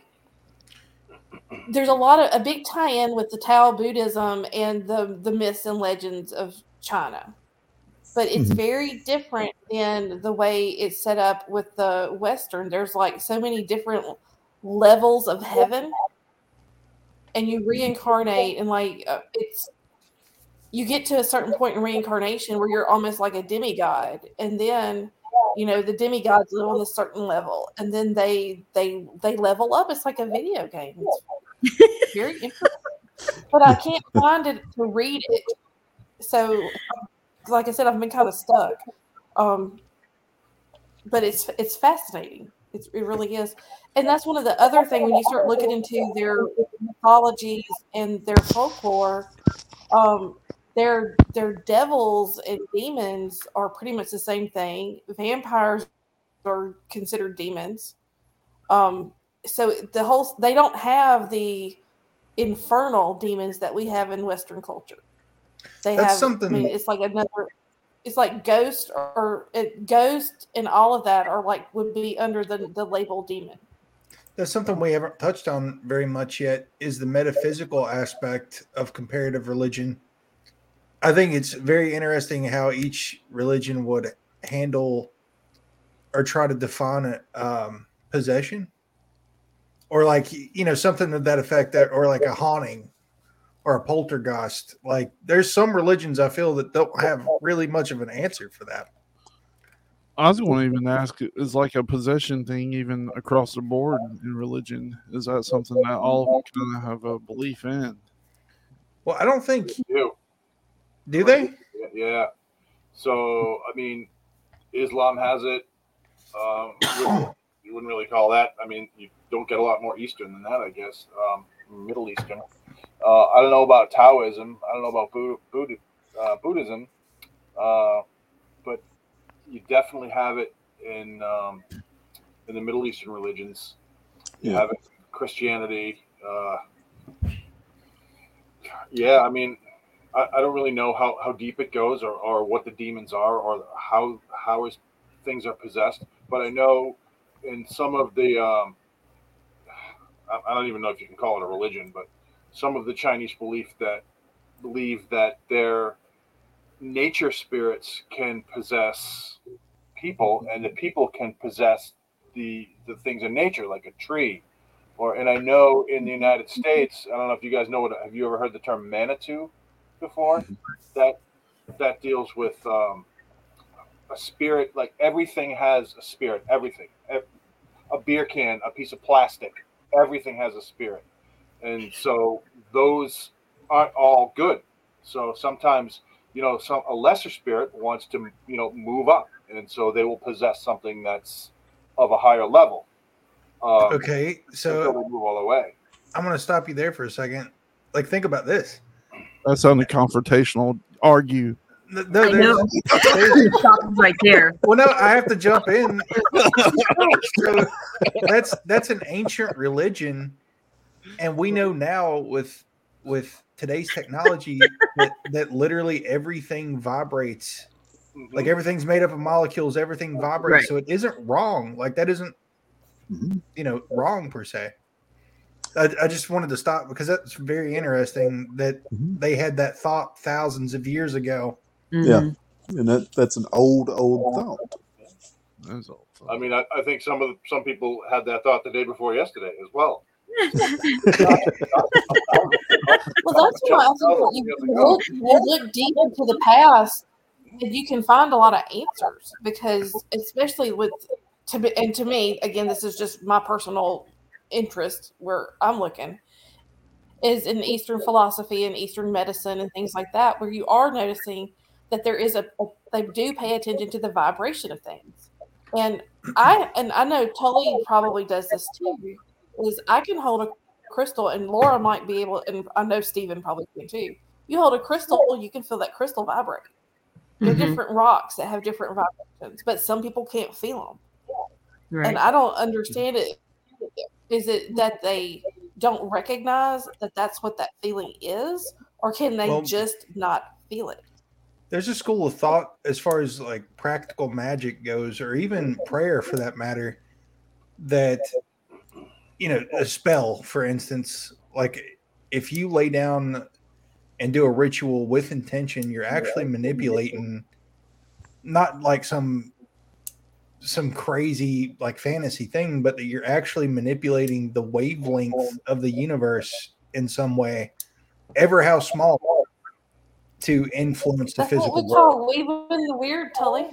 there's a lot of a big tie-in with the Tao Buddhism and the the myths and legends of China. But it's Mhm. very different than the way it's set up with the Western. There's like so many different levels of heaven, and you reincarnate, and like uh, it's you get to a certain point in reincarnation where you're almost like a demigod, and then you know the demigods live on a certain level, and then they they they level up. It's like a video game. It's very interesting, but I can't find it to read it. So, like I said, I've been kind of stuck. Um, but it's it's fascinating. It's, it really is, and that's one of the other things when you start looking into their mythologies and their folklore. Um, their their devils and demons are pretty much the same thing. Vampires are considered demons. Um, so the whole they don't have the infernal demons that we have in Western culture. They That's have something- I mean, it's like another. It's like ghost or it, ghost and all of that are like would be under the, the label demon. That's something we haven't touched on very much yet, is the metaphysical aspect of comparative religion. I think it's very interesting how each religion would handle or try to define a um, possession, or like, you know, something to that effect, that, or like a haunting or a poltergeist. Like there's some religions I feel that don't have really much of an answer for that. I was going to even ask, is like a possession thing even across the board in religion? Is that something that all of them kind of have a belief in? Well, I don't think, They do. do they? Yeah. So, I mean, Islam has it. Um, you, wouldn't, you wouldn't really call that. I mean, you don't get a lot more Eastern than that, I guess. Um, Middle Eastern. Uh, I don't know about Taoism. I don't know about Buddha, Buddha, uh, Buddhism. Uh, but you definitely have it in um, in the Middle Eastern religions. You Yeah. have it in Christianity. Uh, yeah, I mean, I, I don't really know how, how deep it goes, or, or what the demons are, or how how is things are possessed. But I know in some of the um, I, I don't even know if you can call it a religion, but some of the Chinese belief that believe that their nature spirits can possess people, and the people can possess the the things in nature, like a tree. Or, and I know in the United States, I don't know if you guys know what. Have you ever heard the term Manitou before? That that deals with um, a spirit. Like everything has a spirit. Everything, a beer can, a piece of plastic, everything has a spirit. And so those aren't all good. So sometimes, you know, some a lesser spirit wants to, you know, move up, and so they will possess something that's of a higher level. Um, Okay, until so they move all the way. I'm going to stop you there for a second. Like, think about this. That sounded confrontational. Argue. Th- no, I there's- know. there's- Stop right there. well, no, I have to jump in. So that's that's an ancient religion, and we know now with with today's technology that, that literally everything vibrates. Mhm. Like everything's made up of molecules, everything vibrates. Right. So it isn't wrong. Like that isn't, Mhm. you know, wrong per se. I, I just wanted to stop because that's very interesting that Mhm. they had that thought thousands of years ago. Yeah. Mhm. And that that's an old, old thought. That's all. I mean, I, I think some of the, some people had that thought the day before yesterday as well. Well, that's why I think that you look, you look deep into the past, and you can find a lot of answers. Because, especially with, to be, and to me, again, this is just my personal interest where I'm looking, is in Eastern philosophy and Eastern medicine and things like that, where you are noticing that there is a, a they do pay attention to the vibration of things. And I and I know Tully probably does this too. Is I can hold a crystal, and Laura might be able, and I know Stephen probably can too. You hold a crystal, you can feel that crystal vibrate. There are Mhm. different rocks that have different vibrations, but some people can't feel them. Right. And I don't understand it. Is it that they don't recognize that that's what that feeling is, or can they Well- just not feel it? There's a school of thought as far as like practical magic goes, or even prayer for that matter, that, you know, a spell, for instance, like if you lay down and do a ritual with intention, you're actually manipulating not like some some crazy like fantasy thing, but that you're actually manipulating the wavelength of the universe in some way, ever how small, to influence the That's what physical we world. call weaving the weird, Tully.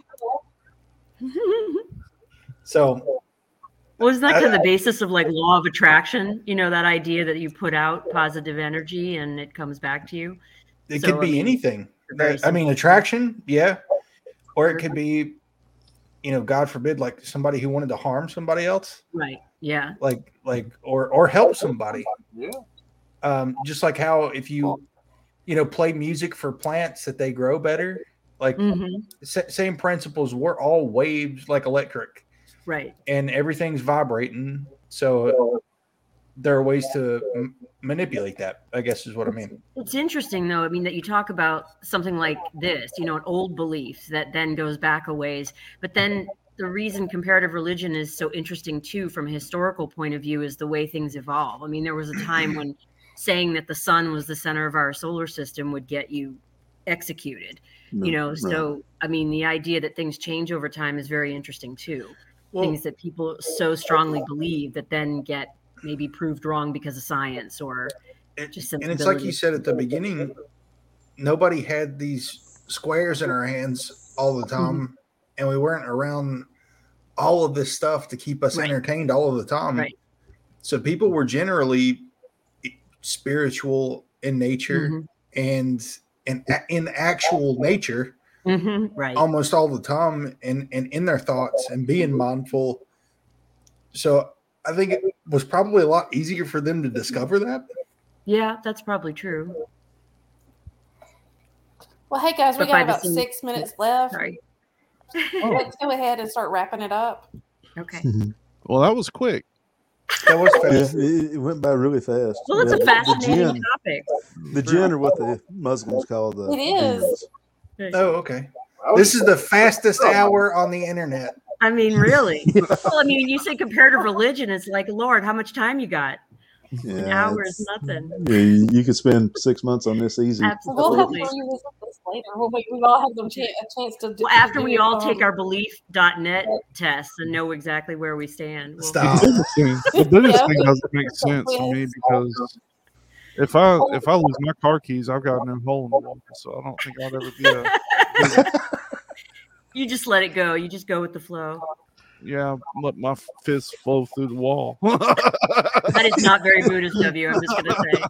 So Well, isn't that I- kind of the basis of like law of attraction? You know, that idea that you put out positive energy and it comes back to you. it So, could I be mean, anything. very I mean, simple. attraction, yeah. Or it could be, you know, God forbid, like somebody who wanted to harm somebody else, Right. Yeah. like, like, or or help somebody. Yeah. Um, just like how if you, you know, play music for plants that they grow better, like Mhm. sa- same principles. We're all waves like electric, Right. and everything's vibrating. So there are ways to m- manipulate that, I guess is what I mean. It's interesting, though. I mean, that you talk about something like this, you know, an old belief that then goes back a ways. But then the reason comparative religion is so interesting, too, from a historical point of view, is the way things evolve. I mean, there was a time when saying that the sun was the center of our solar system would get you executed, you know. Right. So, I mean, the idea that things change over time is very interesting, too. Well, Things that people so strongly believe that then get maybe proved wrong because of science or it- just and it's like you sensibility. said at the beginning, nobody had these squares in our hands all the time, and we weren't around all of this stuff to keep us Right. entertained all of the time. Right. So people were generally spiritual in nature Mhm. and and a- in actual nature Mhm. Right. almost all the time, and and in their thoughts and being mindful. So I think it was probably a lot easier for them to discover that. Yeah, that's probably true. Well, hey guys, we But by got the about same- six minutes left. Sorry. Let's go ahead and start wrapping it up. Okay. Well, that was quick. That was Yeah, fast. it, it went by really fast. Well, it's Yeah, a the- fascinating the jinn, topic. the jinn are what the Muslims call the It is. demons. Oh, okay. This is the fastest hour on the internet. I mean, really. Well, I mean, when you say comparative religion, it's like, Lord, how much time you got? An Yeah, hour is it's- nothing. yeah, you, you could spend six months on this easy. We'll have to Absolutely. revisit this later. We'll make, we all have them cha- a chance to do Well, after to we do, all um, take our belief dot net test and know exactly where we stand. We'll- Stop. The biggest thing, the biggest Yeah. thing doesn't make sense to me because if I if I lose my car keys, I've got no hole in the wall, so I don't think I'd ever be a You just let it go. You just go with the flow. yeah. Let my fist flow through the wall. That is not very Buddhist of you. I'm just going to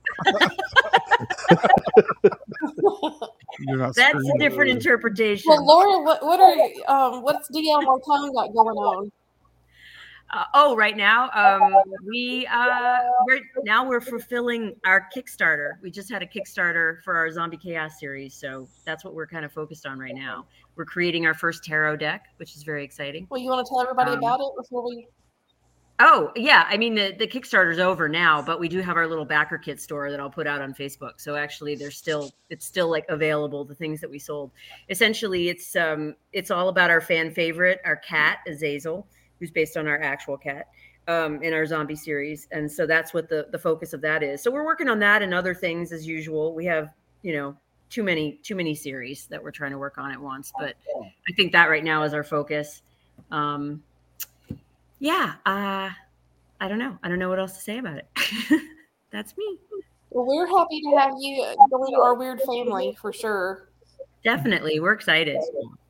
say You're not that's a screaming. different interpretation. Well, Laura, what what are you, um what's D L Martone got going on? Uh, oh, right now, um, we uh, we're now we're fulfilling our Kickstarter. We just had a Kickstarter for our Zombie Chaos series, so that's what we're kind of focused on right now. We're creating our first tarot deck, which is very exciting. Well, you want to tell everybody Um, about it before we? Oh, yeah. I mean, the, the Kickstarter's over now, but we do have our little backer kit store that I'll put out on Facebook. So actually there's still, it's still like available, the things that we sold. Essentially, it's um, it's all about our fan favorite, our cat, Azazel, who's based on our actual cat. um, in our zombie series. And so that's what the, the focus of that is. So we're working on that and other things as usual. We have, you know, too many, too many series that we're trying to work on at once, but I think that right now is our focus. Um, yeah. Uh, I don't know. I don't know what else to say about it. That's me. Well, we're happy to have you join our weird family for sure. Definitely. We're excited.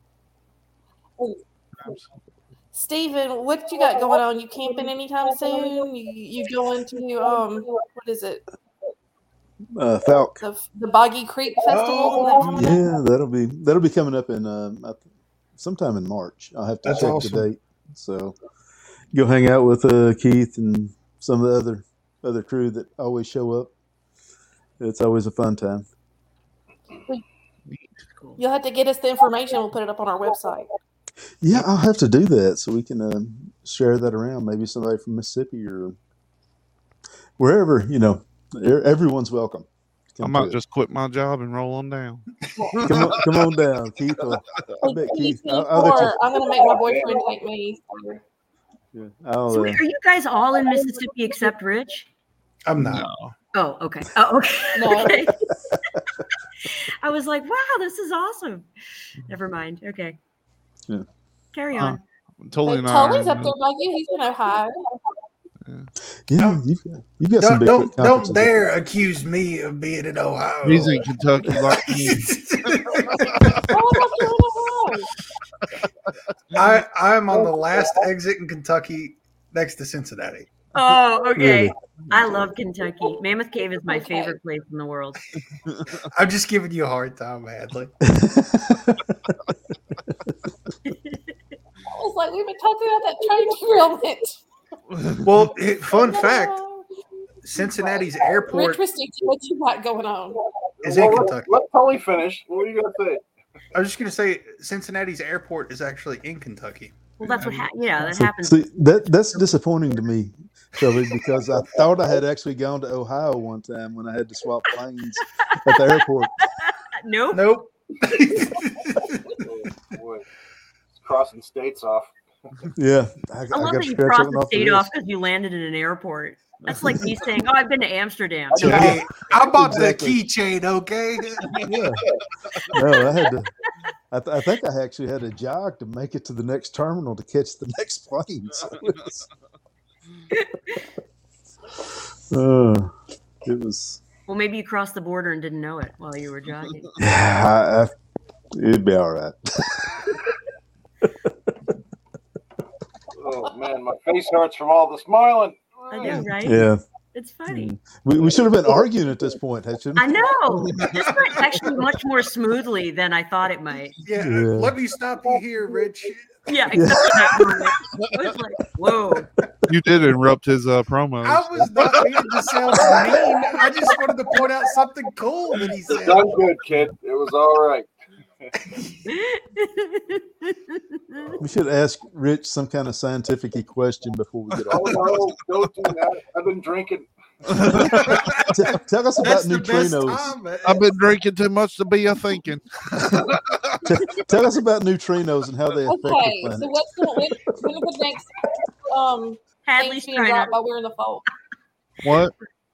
Steven, what you got going on? You camping anytime soon? You, you going to, um, what is it? Uh, Falk. The, the Boggy Creek Festival? Oh, Is that coming up? Yeah, that'll be that'll be coming up in um, I th- sometime in March. I'll have to That's check awesome. the date. So go hang out with uh, Keith and some of the other other crew that always show up. It's always a fun time. Cool. You'll have to get us the information. We'll put it up on our website. Yeah, I'll have to do that so we can um, share that around. Maybe somebody from Mississippi or wherever, you know, e- everyone's welcome. I Come might to it. just quit my job and roll on down. Come on, come on down, Keith. Or, I bet Keith. I'll, I'll let Or I'm going to make my boyfriend take me. you. Yeah, I'll, So uh, wait, are you guys all in Mississippi except Rich? I'm not. No. Oh, okay. Oh, okay. No. Okay. I was like, wow, this is awesome. Never mind. Okay. Yeah. Carry Uh, on. Tully But and I are Tully's in up the- there by you. He's in Ohio. yeah, you've got, you've got some Don't big don't, don't conferences. dare accuse me of being in Ohio. He's in Kentucky like me. Oh, look, you're in Ohio. I I'm on the last exit in Kentucky, next to Cincinnati. Oh, okay. Really? I love Kentucky. Mammoth Cave is my Okay. favorite place in the world. I'm just giving you a hard time, Hadley. I was like, we've been talking about that train derailment. Well, it- fun fact: Cincinnati's airport Rich, Christy, what you got going on? is in Well, let- Kentucky. Let Tully finish. What are you going to say? I was just going to say Cincinnati's airport is actually in Kentucky. Well, that's what ha- yeah, that See, happens. see, that that's disappointing to me, Shelby, because I thought I had actually gone to Ohio one time when I had to swap planes at the airport. Nope. Nope. Oh, boy. It's crossing states off. Yeah, I, I I love got that to you scratch crossed that the one off the state off list. because you landed in an airport. That's like me saying, "Oh, I've been to Amsterdam." No, Yeah. Hey, I bought Exactly. the keychain, okay? Yeah, no, I had to. I, th- I think I actually had to jog to make it to the next terminal to catch the next plane. So it was, uh, it was Well, maybe you crossed the border and didn't know it while you were jogging. yeah, I, I, it'd be all right. Oh, man, my face hurts from all the smiling. I know, right? Yeah, It's funny. we, we should have been arguing at this point, shouldn't I we? know. This went actually much more smoothly than I thought it might. Yeah, Yeah. let me stop you here, Rich. Yeah, except for that moment. It was like, whoa. You did interrupt his uh, promo. I was not meaning to sound mean. I just wanted to point out something cool that he said. Done good, kid. It was all right. We should ask Rich some kind of scientific question before we get Oh, off. no, don't do that. I've been drinking. Tell, tell us about That's the best neutrinos. time. man. I've been drinking too much to be a thinking. T- tell us about neutrinos and how they affect Okay, the so planet. what's going when, when is the next um Hadley's thing being trying dropped to. while we're in the folk? What?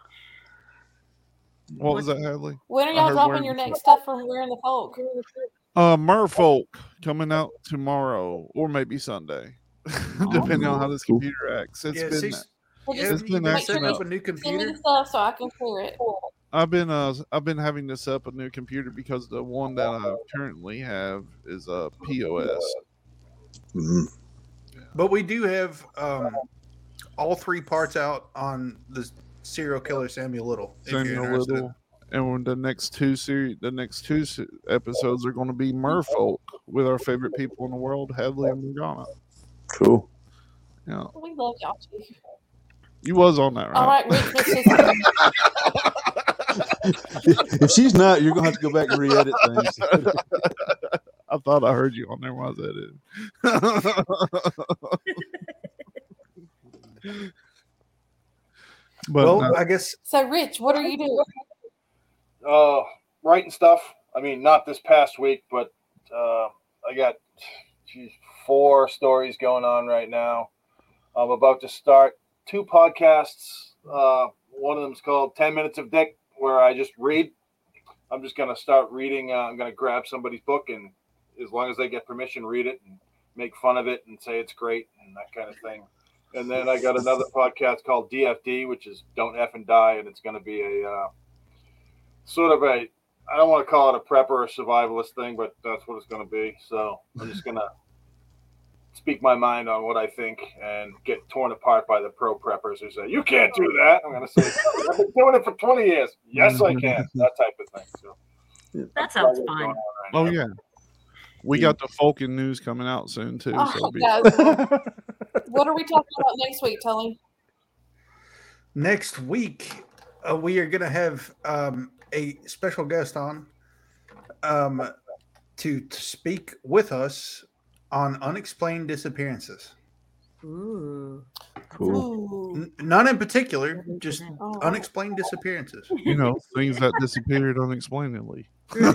What was that, Hadley? When are I y'all heard dropping word. your next stuff from We're in the Folk? Uh, Merfolk coming out tomorrow or maybe Sunday, depending on how this Cool. computer acts. It's Yeah, been. see, Well, yeah, just it's you been been acting setting up. up a new send me computer. the stuff so I can clear it. I've been uh I've been having to set up a new computer because the one that I currently have is a P O S. Mhm. But we do have um, all three parts out on the serial killer Samuel Little. If you're Samuel interested. Little. And when the next two series, the next two se- episodes are going to be Merfolk with our favorite people in the world, Hadley and Morgana. Cool. Yeah, We love y'all too. you was on that, right? All right, Rich, let's just If she's not, you're gonna have to go back and re-edit things. I thought I heard you on there. Why is that it? But Well, no, I guess So, Rich, what are you doing? Uh, writing stuff. I mean, not this past week, but uh, I got geez, four stories going on right now. I'm about to start two podcasts. Uh, one of them is called ten minutes of Dick, where I just read. I'm just going to start reading. Uh, I'm going to grab somebody's book, and as long as they get permission, read it and make fun of it and say it's great and that kind of thing. And then I got another podcast called D F D, which is Don't F and Die, and it's going to be a uh, sort of a, I don't want to call it a prepper or survivalist thing, but that's what it's going to be. So I'm just going to speak my mind on what I think and get torn apart by the pro preppers who say, you can't do that. I'm going to say, I've been doing it for twenty years. Yes, I can. That type of thing. So That sounds fun. right Oh now. yeah, we got the Falcon news coming out soon too. Oh, So it'll be- guys, what are we talking about next week, Tully? Next week, uh, we are going to have um, a special guest on um, to, to speak with us on unexplained disappearances. Ooh. Cool. Ooh. N- none in particular, just Oh. unexplained disappearances. you know, things that disappeared unexplainably.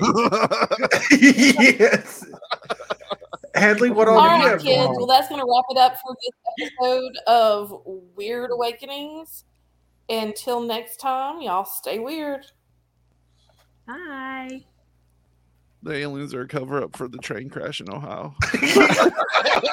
Yes. Hadley, what all All do you right, have kids. going Well, on? that's going to wrap it up for this episode of Weird Awakenings. Until next time, y'all stay weird. Bye. The aliens are a cover up for the train crash in Ohio.